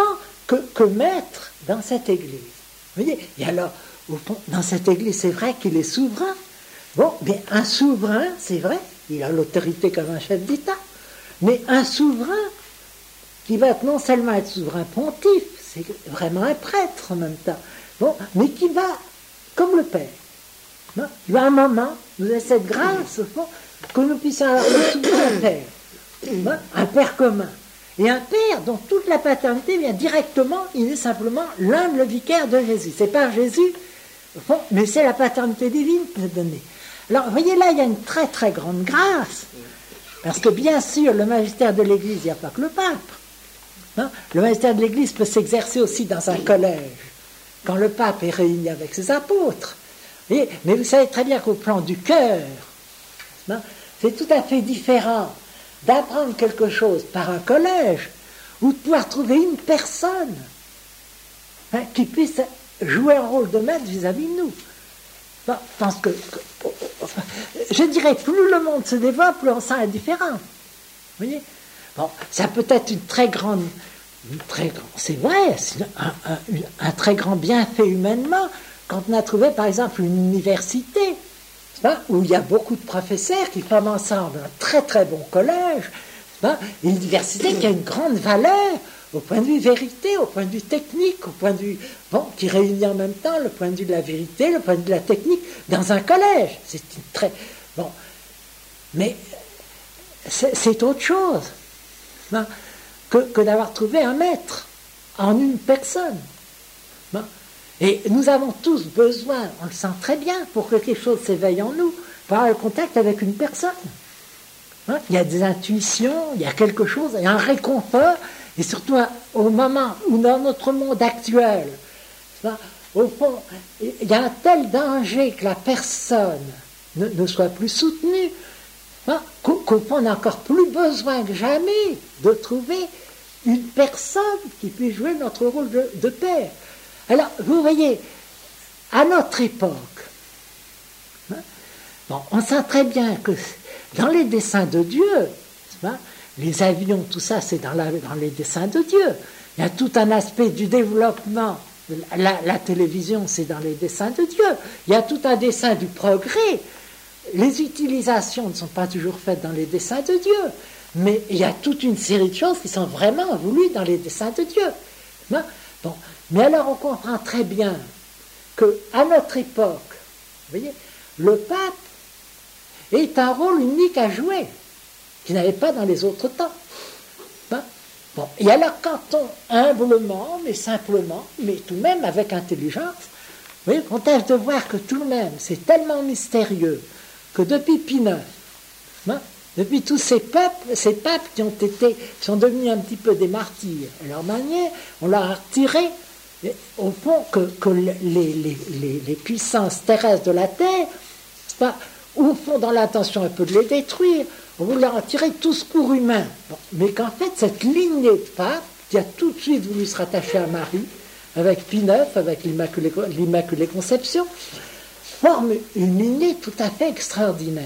que, que maître dans cette Église. Vous voyez, et alors, au fond, dans cette Église, c'est vrai qu'il est souverain. Bon, mais un souverain, c'est vrai, il a l'autorité comme un chef d'État, mais un souverain qui va non seulement être souverain pontife, c'est vraiment un prêtre en même temps, bon, mais qui va, comme le Père, non, il va un moment, nous avons cette grâce, au fond, que nous puissions avoir le souverain Père, non, un Père commun. Et un Père dont toute la paternité vient directement, il est simplement l'humble vicaire de Jésus. C'est pas Jésus, bon, mais c'est la paternité divine qui est donnée. Alors, vous voyez, là, il y a une très très grande grâce. Parce que bien sûr, le magistère de l'Église, il n'y a pas que le pape. Non, le magistère de l'Église peut s'exercer aussi dans un collège, quand le pape est réuni avec ses apôtres. Vous voyez, mais vous savez très bien qu'au plan du cœur, non, c'est tout à fait différent d'apprendre quelque chose par un collège ou de pouvoir trouver une personne, hein, qui puisse jouer un rôle de maître vis-à-vis de nous. Bon, je pense que, que, je dirais, plus le monde se développe, plus on sent indifférent. Vous voyez? Bon, ça peut être une très grande, une très grande, c'est vrai, c'est un, un, un très grand bienfait humainement quand on a trouvé, par exemple, une université, où il y a beaucoup de professeurs qui forment ensemble un très très bon collège, une université qui a une grande valeur au point de vue vérité, au point de vue technique, au point de vue, bon, qui réunit en même temps le point de vue de la vérité, le point de vue de la technique, dans un collège. C'est une très, bon, mais c'est, c'est autre chose, hein, que, que d'avoir trouvé un maître en une personne. Hein. Et nous avons tous besoin, on le sent très bien, pour que quelque chose s'éveille en nous, pour avoir le contact avec une personne. Hein, il y a des intuitions, il y a quelque chose, il y a un réconfort, et surtout au moment où dans notre monde actuel, hein, au fond, il y a un tel danger que la personne ne, ne soit plus soutenue, hein, qu'au, qu'au fond on a encore plus besoin que jamais de trouver une personne qui puisse jouer notre rôle de, de père. Alors, vous voyez, à notre époque, hein, bon, on sent très bien que dans les desseins de Dieu, hein, les avions, tout ça, c'est dans, la, dans les desseins de Dieu. Il y a tout un aspect du développement. La, la télévision, c'est dans les desseins de Dieu. Il y a tout un dessein du progrès. Les utilisations ne sont pas toujours faites dans les desseins de Dieu, mais il y a toute une série de choses qui sont vraiment voulues dans les desseins de Dieu. Hein, bon. Mais alors on comprend très bien qu'à notre époque, vous voyez, le pape est un rôle unique à jouer, qu'il n'avait pas dans les autres temps. Hein? Bon. Et alors quand on, humblement, mais simplement, mais tout de même avec intelligence, vous voyez, on tâche de voir que tout de même, c'est tellement mystérieux que depuis Pie neuf, hein, depuis tous ces peuples, ces papes qui ont été, qui sont devenus un petit peu des martyrs à leur manière, on leur a retiré, au fond, que, que les, les, les, les puissances terrestres de la Terre, pas, au fond, dans l'intention un peu de les détruire, on voulait en tirer tout secours humain. Bon, mais qu'en fait, cette lignée de papes, qui a tout de suite voulu se rattacher à Marie, avec Pie neuf, avec l'Immaculée, l'Immaculée Conception, forme une lignée tout à fait extraordinaire.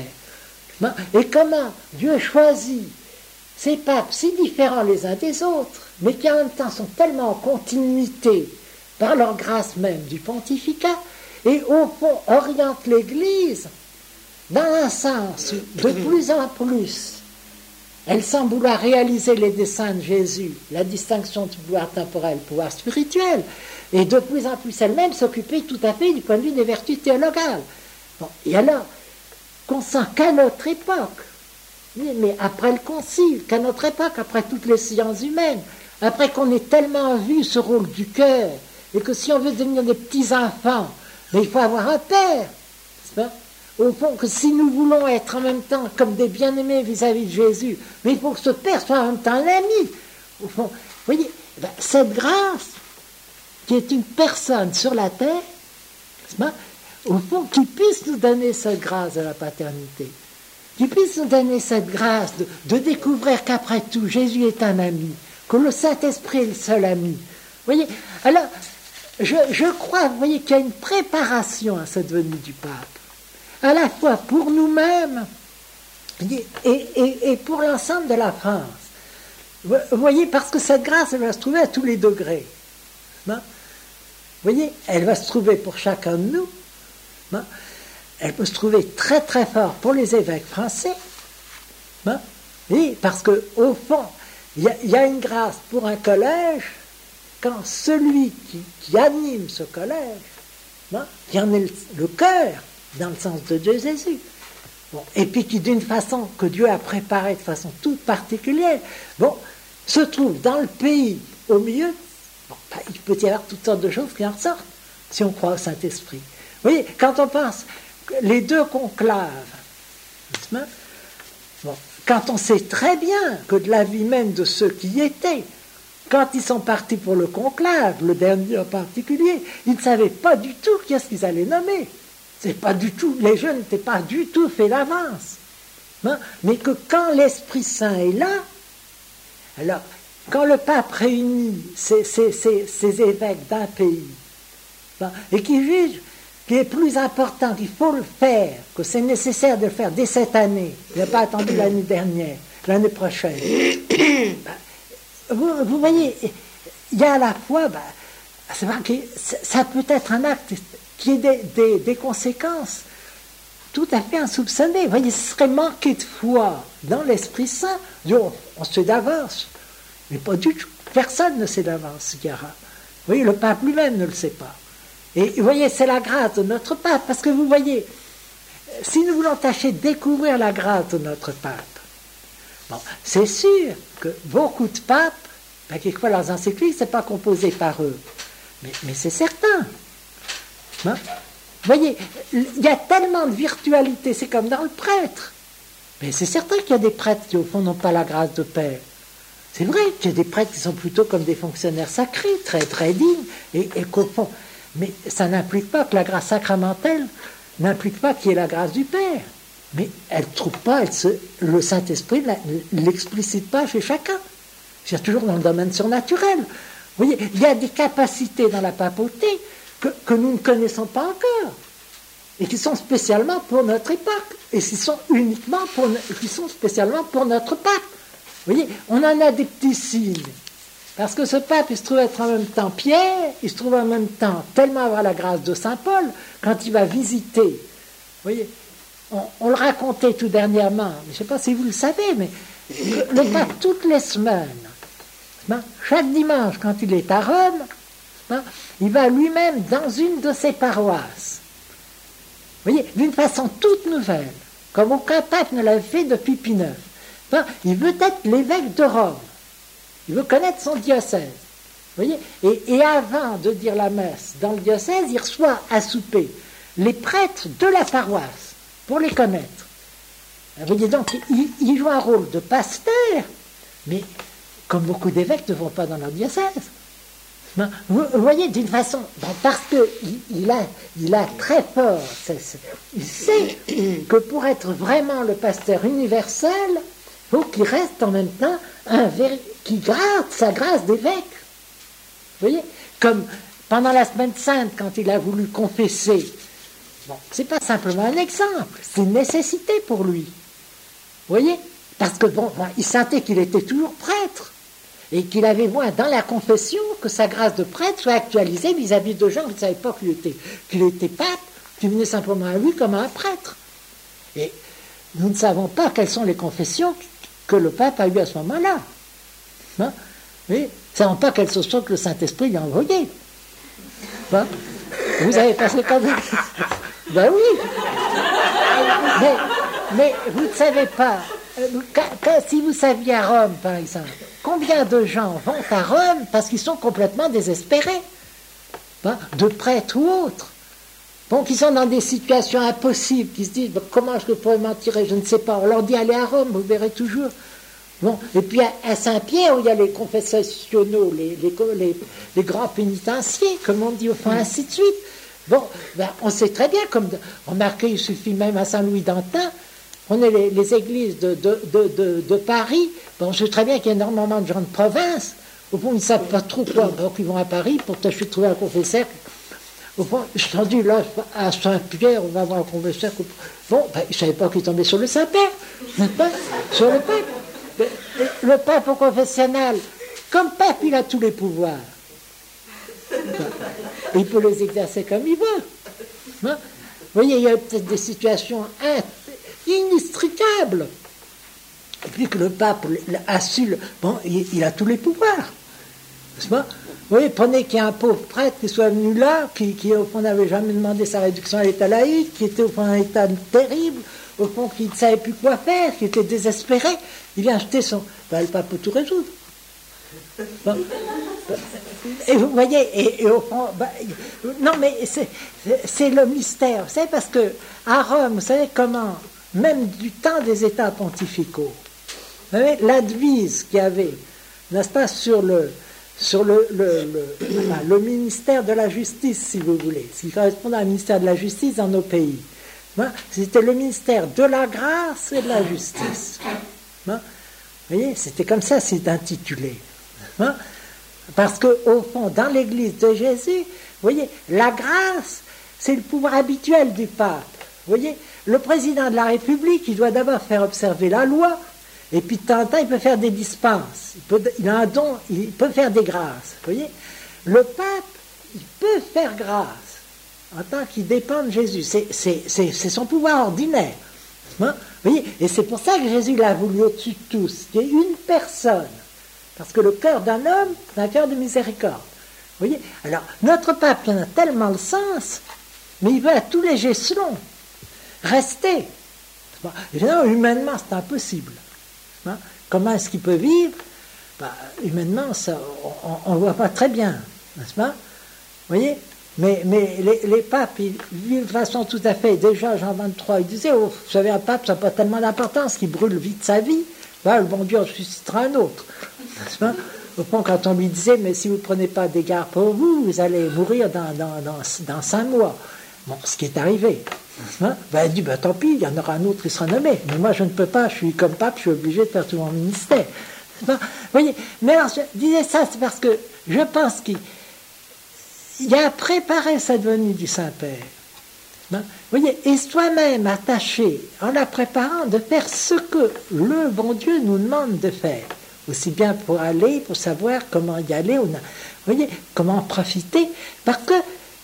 Et comment Dieu choisit ces papes si différents les uns des autres, mais qui en même temps sont tellement en continuité par leur grâce même du pontificat, et au fond orientent l'Église dans un sens où, de plus en plus, elle semble vouloir réaliser les desseins de Jésus, la distinction du pouvoir temporel, pouvoir spirituel, et de plus en plus elle-même s'occuper tout à fait du point de vue des vertus théologales. Bon, et alors, qu'on sent qu'à notre époque, mais après le Concile, qu'à notre époque, après toutes les sciences humaines, après qu'on ait tellement vu ce rôle du cœur, et que si on veut devenir des petits-enfants, mais il faut avoir un père. C'est au fond, que si nous voulons être en même temps comme des bien-aimés vis-à-vis de Jésus, mais il faut que ce père soit en même temps un ami. Au fond, vous voyez, ben, cette grâce, qui est une personne sur la terre, au fond, qui puisse nous donner cette grâce de la paternité, qui puisse nous donner cette grâce de, de découvrir qu'après tout, Jésus est un ami, que le Saint-Esprit est le seul ami. Vous voyez, alors, je, je crois, vous voyez, qu'il y a une préparation à cette venue du pape, à la fois pour nous-mêmes et, et, et pour l'ensemble de la France. Vous voyez, parce que cette grâce, elle va se trouver à tous les degrés. hein. Vous voyez, elle va se trouver pour chacun de nous, hein. Elle peut se trouver très très fort pour les évêques français, hein. Oui, parce qu'au fond, il y, y a une grâce pour un collège quand celui qui, qui anime ce collège, hein, qui en est le, le cœur, dans le sens de Dieu Jésus, bon, et puis qui d'une façon que Dieu a préparée de façon toute particulière, bon, se trouve dans le pays, au milieu, bon, ben, il peut y avoir toutes sortes de choses qui en ressortent, si on croit au Saint-Esprit. Vous voyez, quand on pense les deux conclaves, bon, quand on sait très bien que de la vie même de ceux qui y étaient, quand ils sont partis pour le conclave, le dernier en particulier, ils ne savaient pas du tout qu'est-ce qu'ils allaient nommer. C'est pas du tout, les jeunes n'étaient pas du tout fait d'avance. Hein, mais que quand l'Esprit Saint est là, alors, quand le pape réunit ces, ces, ces, ces évêques d'un pays, hein, et qui juge qu'il est plus important, qu'il faut le faire, que c'est nécessaire de le faire dès cette année, il n'a pas attendu l'année dernière, l'année prochaine. Ben, vous, vous voyez, il y a à la fois, ben, c'est vrai que ça peut être un acte qui ait des, des, des conséquences tout à fait insoupçonnées. Vous voyez, ce serait manquer de foi dans l'Esprit Saint. On, on sait d'avance, mais pas du tout. Personne ne sait d'avance ce qu'il y aura. Vous voyez, le pape lui-même ne le sait pas. Et vous voyez, c'est la grâce de notre pape, parce que vous voyez, si nous voulons tâcher de découvrir la grâce de notre pape, bon, c'est sûr que beaucoup de papes, ben, quelquefois leurs encycliques, ce n'est pas composé par eux. Mais, mais c'est certain. Hein? Vous voyez, il y a tellement de virtualité, c'est comme dans le prêtre. Mais c'est certain qu'il y a des prêtres qui, au fond, n'ont pas la grâce de Père. C'est vrai qu'il y a des prêtres qui sont plutôt comme des fonctionnaires sacrés, très, très dignes, et, et qu'au fond... Mais ça n'implique pas que la grâce sacramentelle n'implique pas qu'il y ait la grâce du Père. Mais elle ne trouve pas, elle se, le Saint-Esprit ne l'explicite pas chez chacun. C'est toujours dans le domaine surnaturel. Vous voyez, il y a des capacités dans la papauté que, que nous ne connaissons pas encore, et qui sont spécialement pour notre époque, et qui sont uniquement pour, qui sont spécialement pour notre pape. Vous voyez, on en a des petits signes. Parce que ce pape, il se trouve être en même temps Pierre, il se trouve en même temps tellement avoir la grâce de Saint Paul, quand il va visiter. Vous voyez, on, on le racontait tout dernièrement, je ne sais pas si vous le savez, mais le, le pape, toutes les semaines, ben, chaque dimanche, quand il est à Rome, ben, il va lui-même dans une de ses paroisses. Vous voyez, d'une façon toute nouvelle, comme aucun pape ne l'avait fait depuis Pie neuf. Ben, il veut être l'évêque de Rome. Il veut connaître son diocèse. Vous voyez, et, et avant de dire la messe dans le diocèse, il reçoit à souper les prêtres de la paroisse pour les connaître. Vous voyez, donc, il, il joue un rôle de pasteur, mais comme beaucoup d'évêques ne vont pas dans leur diocèse. Vous, vous voyez, d'une façon, bon, parce qu'il il a, il a très fort, c'est, c'est, il sait que pour être vraiment le pasteur universel, il faut qu'il reste en même temps un véritable, qui garde sa grâce d'évêque. Vous voyez, comme pendant la semaine sainte, quand il a voulu confesser, bon, c'est pas simplement un exemple, c'est une nécessité pour lui. Vous voyez, parce que bon, il sentait qu'il était toujours prêtre, et qu'il avait besoin dans la confession que sa grâce de prêtre soit actualisée vis-à-vis de gens qui ne savaient pas qu'il était, qu'il était pape, qui venaient simplement à lui comme à un prêtre. Et nous ne savons pas quelles sont les confessions que le pape a eues à ce moment-là. Hein? Oui, nous ne savons pas quelles sont que le Saint-Esprit lui a envoyées. Hein? Vous avez passé comme ça? Ben oui. Mais, mais vous ne savez pas, quand, quand, si vous saviez à Rome, par exemple, combien de gens vont à Rome parce qu'ils sont complètement désespérés, hein, de prêtres ou autres, bon, qui sont dans des situations impossibles, qui se disent ben, comment je pourrais m'en tirer, je ne sais pas. On leur dit allez à Rome, vous verrez toujours. Bon, et puis à, à Saint-Pierre, où il y a les confessionnaux, les, les, les, les grands pénitenciers, comme on dit au fond, ainsi de suite. Bon, ben, on sait très bien, comme de, remarquez, il suffit même à Saint-Louis-d'Antin, on est les, les églises de, de, de, de, de Paris, bon, je sais très bien qu'il y a énormément de gens de province, au fond, ils ne savent pas trop quoi, donc ils vont à Paris pour tâcher de trouver un confesseur. Au fond, je suis rendu là, à Saint-Pierre, on va voir un confesseur. Bon, ben, ils ne savaient pas qu'il tombait sur le Saint-Père, n'est-ce pas, sur le pape. Le pape au confessionnal, comme pape, il a tous les pouvoirs. Et il peut les exercer comme il veut. Hein? Vous voyez, il y a peut-être des situations inextricables. Et puis que le pape a su, le, bon, il, il a tous les pouvoirs. N'est-ce pas? Vous voyez, prenez qu'il y a un pauvre prêtre qui soit venu là, qui, qui au fond n'avait jamais demandé sa réduction à l'état laïque, qui était au fond dans un état terrible, au fond qui ne savait plus quoi faire, qui était désespéré. Il vient acheter son... Ben, le pape peut tout résoudre. Bon. Et vous voyez, et, et au fond... Ben, non, mais c'est, c'est le mystère. Vous savez, parce que à Rome, vous savez comment, même du temps des états pontificaux, vous savez, l'advise qu'il y avait, n'est-ce pas, sur le... sur le, le, le, enfin, le ministère de la justice, si vous voulez, ce qui correspond à un ministère de la justice dans nos pays. Hein? C'était le ministère de la grâce et de la justice. Hein? Vous voyez, c'était comme ça, c'est intitulé. Hein? Parce qu'au fond, dans l'Église de Jésus, vous voyez, la grâce, c'est le pouvoir habituel du pape. Vous voyez, le président de la République, il doit d'abord faire observer la loi, et puis de temps en temps, il peut faire des dispenses. Il, peut, il a un don, il peut faire des grâces. Vous voyez, le pape, il peut faire grâce en tant qu'il dépend de Jésus. C'est, c'est, c'est, c'est son pouvoir ordinaire. Hein? Vous voyez, et c'est pour ça que Jésus l'a voulu au-dessus de tous, qu'il y ait une personne. Parce que le cœur d'un homme, c'est un cœur de miséricorde. Vous voyez, alors, notre pape, il en a tellement le sens, mais il veut à tous les échelons rester. Bon, évidemment, humainement, c'est impossible. Hein? Comment est-ce qu'il peut vivre? Bah, humainement, ça, on ne le voit pas très bien, n'est-ce pas? Vous voyez? Mais, mais les, les papes, ils vivent de façon tout à fait... Déjà, Jean vingt-trois, il disait, oh, vous savez, un pape, ça n'a pas tellement d'importance, qu'il brûle vite sa vie, bah, le bon Dieu en suscitera un autre. N'est-ce pas? Au fond, quand on lui disait, mais si vous ne prenez pas d'égard pour vous, vous allez mourir dans, dans, dans, dans cinq mois. Bon, ce qui est arrivé. Hein? Ben, elle dit, ben, tant pis, il y en aura un autre qui sera nommé. Mais moi, je ne peux pas, je suis comme pape, je suis obligé de faire tout mon ministère. Vous voyez, mais alors, je disais ça, c'est parce que je pense qu'il y a à préparer cette venue du Saint-Père. Hein? Vous voyez, et soi-même attaché, en la préparant, de faire ce que le bon Dieu nous demande de faire. Aussi bien pour aller, pour savoir comment y aller, on a, vous voyez, comment en profiter, parce que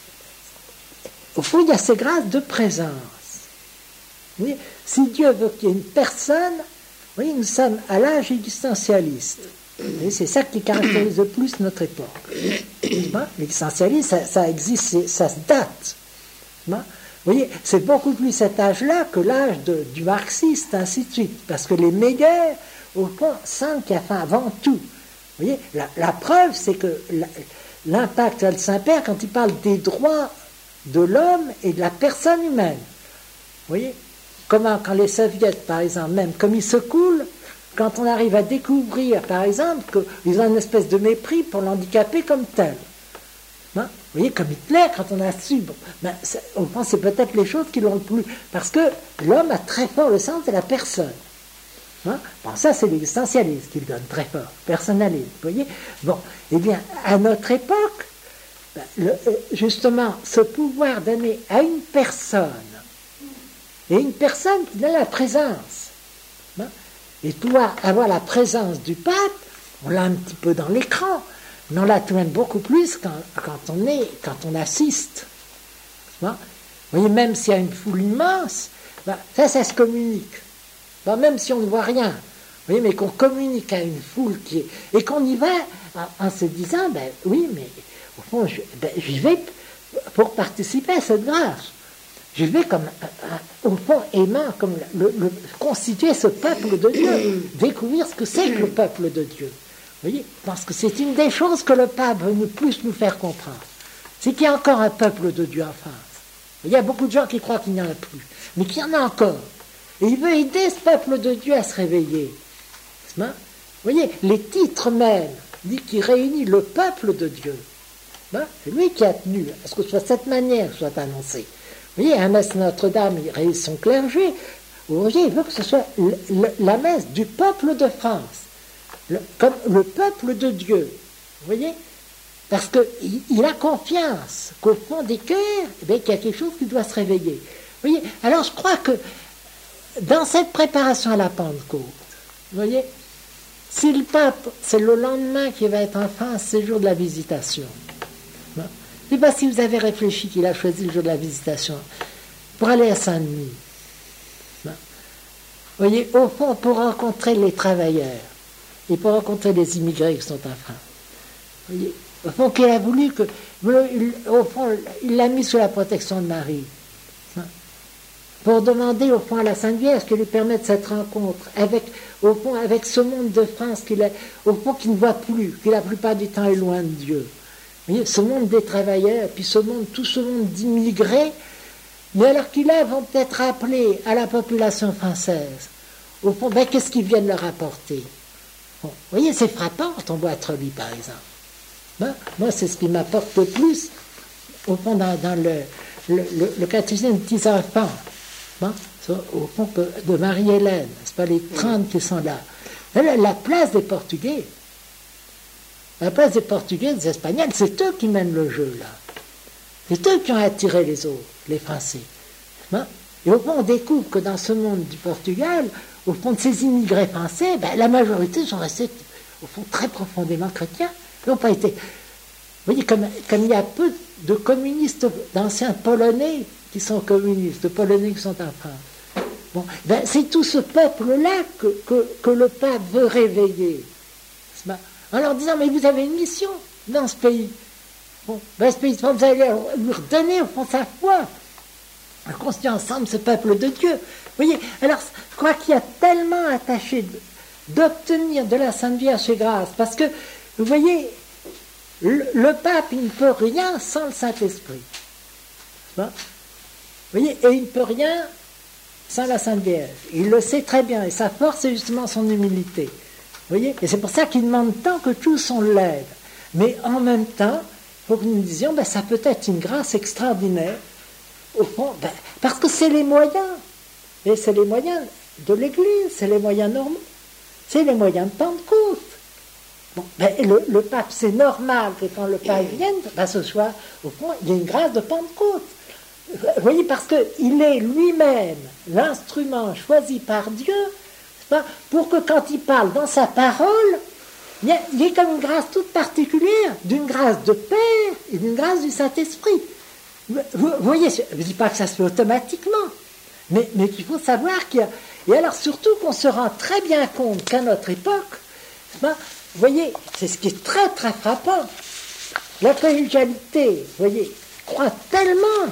au fond, il y a ces grâces de présence. Vous voyez, si Dieu veut qu'il y ait une personne, vous voyez, nous sommes à l'âge existentialiste. Et c'est ça qui caractérise le plus notre époque. L'existentialisme, ça, ça existe, ça se date. Vous voyez, c'est beaucoup plus cet âge-là que l'âge de, du marxiste, ainsi de suite. Parce que les meilleurs, au fond, sentent qu'il y a faim avant tout. Vous voyez, la, la preuve, c'est que la, l'impact de Saint-Père, quand il parle des droits de l'homme et de la personne humaine. Vous voyez, comment, quand les soviets, par exemple, même, comme ils se coulent, quand on arrive à découvrir, par exemple, qu'ils ont une espèce de mépris pour l'handicapé comme tel. Hein? Vous voyez, comme Hitler, quand on a su, bon, ben, au fond, c'est peut-être les choses qui l'ont le plus... Parce que l'homme a très fort le sens de la personne. Hein? Bon, ça, c'est l'existentialisme qui le donne très fort, personnalisme, vous voyez. Bon, eh bien, à notre époque, Le, justement, ce pouvoir donné à une personne, et une personne qui a la présence, hein, et pouvoir avoir la présence du pape, on l'a un petit peu dans l'écran, mais on l'a tout de même beaucoup plus quand, quand on est, quand on assiste. Hein. Vous voyez, même s'il y a une foule immense, ben, ça, ça se communique. Ben, même si on ne voit rien, vous voyez, mais qu'on communique à une foule qui est, et qu'on y va en, en se disant, ben oui, mais au fond, je, ben, j'y vais pour participer à cette grâce. J'y vais comme, euh, au fond, aimant, comme le, le, constituer ce peuple de Dieu, découvrir ce que c'est que le peuple de Dieu. Vous voyez, parce que c'est une des choses que le pape veut nous, plus nous faire comprendre. C'est qu'il y a encore un peuple de Dieu en France. Il y a beaucoup de gens qui croient qu'il n'y en a plus, mais qu'il y en a encore. Et il veut aider ce peuple de Dieu à se réveiller. Vous voyez, les titres même disent qu'il réunit le peuple de Dieu. C'est lui qui a tenu à ce que soit cette manière soit annoncée. Vous voyez, à messe Notre-Dame, il réunit son clergé. Vous voyez, il veut que ce soit le, le, la messe du peuple de France, le, comme le peuple de Dieu. Vous voyez, parce qu'il il a confiance qu'au fond des cœurs, eh bien, qu'il y a quelque chose qui doit se réveiller. Vous voyez, alors je crois que dans cette préparation à la Pentecôte, vous voyez, si le pape, c'est le lendemain qui va être en France, c'est le jour de la visitation. Je ne sais pas si vous avez réfléchi qu'il a choisi le jour de la visitation pour aller à Saint-Denis. Vous voyez, au fond, pour rencontrer les travailleurs et pour rencontrer les immigrés qui sont en France. Vous voyez, au fond, qu'il a voulu que, au fond, il l'a mis sous la protection de Marie. Pour demander au fond à la Sainte Vierge qu'elle lui permette cette rencontre avec, au fond, avec ce monde de France qu'il a, au fond, qui ne voit plus, qui la plupart du temps est loin de Dieu. Vous voyez, ce monde des travailleurs, puis ce monde, tout ce monde d'immigrés, mais alors qu'ils là vont peut-être rappeler à la population française, au fond, ben, qu'est-ce qu'ils viennent leur apporter. Bon, vous voyez, c'est frappant quand on voit Trolli, par exemple. Ben, moi, c'est ce qui m'apporte le plus, au fond, dans, dans le, le, le, le catéchisme des petits enfants. Bon, au fond de Marie-Hélène, c'est pas les trente qui sont là. La, la place des Portugais, la place des Portugais, des Espagnols, c'est eux qui mènent le jeu là. C'est eux qui ont attiré les autres, les Français. Bon, et au fond, on découvre que dans ce monde du Portugal, au fond de ces immigrés français, ben, la majorité sont restés, au fond, très profondément chrétiens. Ils n'ont pas été. Vous voyez, comme, comme il y a peu de communistes, d'anciens Polonais qui sont communistes, de Polonais qui sont en France. Bon, ben, c'est tout ce peuple-là que, que, que le pape veut réveiller. En leur disant, mais vous avez une mission dans ce pays. Bon, ben, ce pays, vous allez lui redonner au fond sa foi. Construire ensemble ce peuple de Dieu. Vous voyez, alors, je crois qu'il y a tellement attaché d'obtenir de la Sainte Vierge ses grâces, parce que, vous voyez, le, le pape, il ne peut rien sans le Saint-Esprit. Bon. Vous voyez, et il ne peut rien sans la Sainte Vierge. Il le sait très bien, et sa force, c'est justement son humilité. Vous voyez, et c'est pour ça qu'il demande tant que tous on l'aide. Mais en même temps, il faut que nous disions, ben, ça peut être une grâce extraordinaire, au fond, ben, parce que c'est les moyens. Et c'est les moyens de l'Église, c'est les moyens normaux, c'est les moyens de Pentecôte. Bon, ben, le, le pape, c'est normal que quand le pape vienne, ben, ce soit, au fond, il y a une grâce de Pentecôte. Vous voyez, parce qu'il est lui-même l'instrument choisi par Dieu, pour que quand il parle dans sa parole, il y, a, il y ait comme une grâce toute particulière, d'une grâce de Père et d'une grâce du Saint-Esprit. Vous, vous voyez, je ne dis pas que ça se fait automatiquement, mais, mais qu'il faut savoir qu'il y a... Et alors surtout qu'on se rend très bien compte qu'à notre époque, vous voyez, c'est ce qui est très très frappant, la collégialité, vous voyez, croît tellement.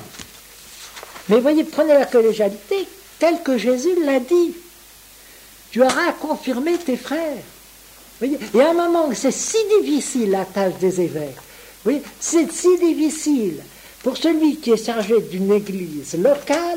Mais vous voyez, prenez la collégialité telle que Jésus l'a dit. Tu auras à confirmer tes frères. Vous voyez, et à un moment où c'est si difficile la tâche des évêques, vous voyez, c'est si difficile pour celui qui est chargé d'une église locale,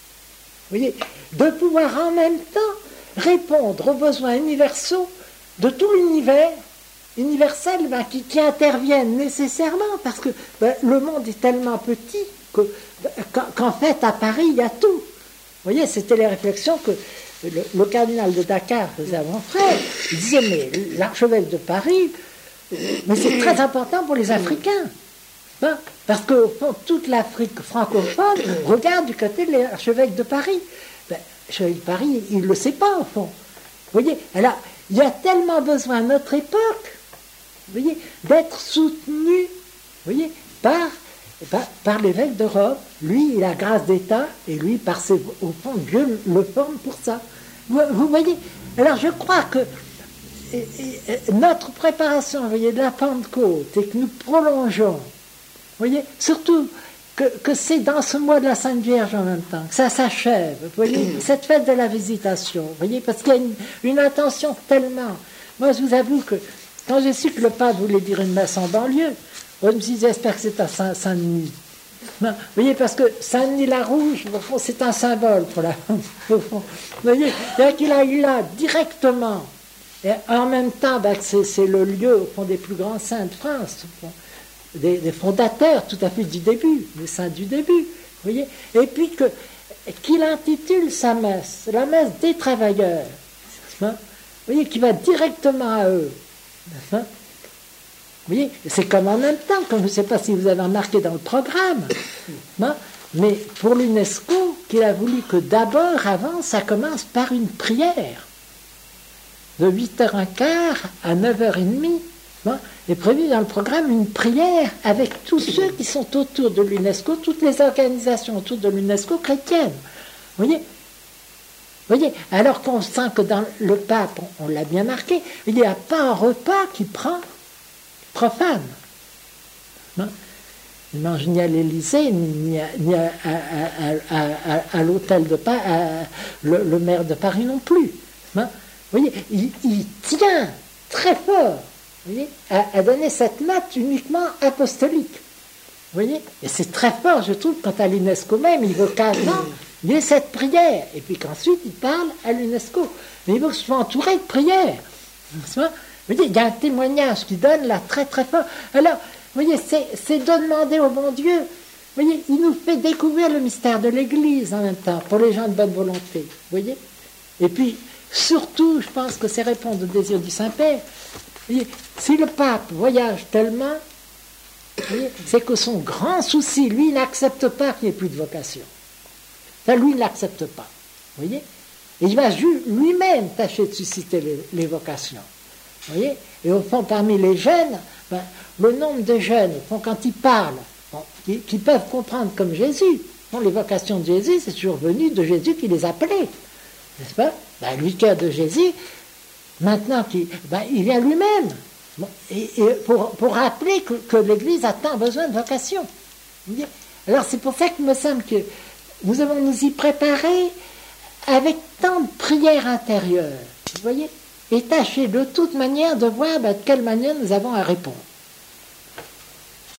vous voyez, de pouvoir en même temps répondre aux besoins universaux de tout l'univers, universel, ben, qui, qui interviennent nécessairement, parce que ben, le monde est tellement petit que, ben, qu'en fait, à Paris, il y a tout. Vous voyez, c'était les réflexions que le, le cardinal de Dakar faisait à mon frère. Il disait, mais l'archevêque de Paris, mais c'est très important pour les Africains. Hein, parce que, au fond, toute l'Afrique francophone regarde du côté de l'archevêque de Paris. Ben, l'archevêque de Paris, il ne le sait pas, au fond. Vous voyez, alors, il y a tellement besoin à notre époque, vous voyez, d'être soutenu, vous voyez, par, par, par l'évêque de Rome. Lui, il a grâce d'État, et lui, par ses, au fond, Dieu le forme pour ça. Vous, vous voyez, alors je crois que et, et, notre préparation, vous voyez, de la Pentecôte, et que nous prolongeons, vous voyez, surtout que, que c'est dans ce mois de la Sainte Vierge en même temps, que ça s'achève, vous voyez, cette fête de la visitation, vous voyez, parce qu'il y a une, une intention tellement... Moi, je vous avoue que quand j'ai su que le pape voulait dire une messe en banlieue, je me suis dit, j'espère que c'est à Saint- Saint-Denis. Non, vous voyez, parce que Saint-Denis-la-Rouge, au fond, c'est un symbole pour la... Au fond. Vous voyez, il a eu là, directement, et en même temps, ben, c'est, c'est le lieu, au fond, des plus grands saints de France, au fond. Des, des fondateurs tout à fait du début, des saints du début, vous voyez, et puis que, qu'il intitule sa messe, la messe des travailleurs, hein, vous voyez, qui va directement à eux. Hein, vous voyez, c'est comme en même temps, comme je ne sais pas si vous avez remarqué dans le programme, hein, mais pour l'UNESCO, qu'il a voulu que d'abord, avant, ça commence par une prière, de huit heures quinze à neuf heures trente, Bon, est prévu dans le programme une prière avec tous ceux qui sont autour de l'UNESCO, toutes les organisations autour de l'UNESCO chrétiennes. Vous voyez, vous voyez, alors qu'on sent que dans le pape, on, on l'a bien marqué, il n'y a pas un repas qui prend profane. Non, il mange ni à l'Élysée, ni à, ni à, à, à, à, à l'hôtel de Paris, le, le maire de Paris non plus. Non, vous voyez, il, il tient très fort, vous voyez, à, à donner cette note uniquement apostolique. Vous voyez, et c'est très fort, je trouve, quand à l'UNESCO même, il veut qu'un an, il y ait cette prière, et puis qu'ensuite il parle à l'UNESCO. Mais il veut que ce soit entouré de prières. Vous voyez, il y a un témoignage qui donne là très très fort. Alors, vous voyez, c'est, c'est de demander au bon Dieu. Vous voyez, il nous fait découvrir le mystère de l'Église en même temps, pour les gens de bonne volonté. Vous voyez. Et puis, surtout, je pense que c'est répondre au désir du Saint-Père. Vous voyez, si le pape voyage tellement, vous voyez, c'est que son grand souci, lui, il n'accepte pas qu'il n'y ait plus de vocation. Ça, lui, il ne l'accepte pas. Vous voyez. Et il va lui-même tâcher de susciter les, les vocations. Vous voyez. Et au fond, parmi les jeunes, ben, le nombre de jeunes, au fond, quand ils parlent, bon, qui, qui peuvent comprendre comme Jésus, bon, les vocations de Jésus, c'est toujours venu de Jésus qui les appelait. N'est-ce pas? Ben, lui, cœur de Jésus, maintenant, qui, ben, il vient lui-même. Bon, et, et pour, pour rappeler que, que l'Église a tant besoin de vocation. Vous voyez. Alors, c'est pour ça qu'il me semble que nous avons nous y préparer avec tant de prières intérieures, vous voyez, et tâcher de toute manière de voir ben, de quelle manière nous avons à répondre.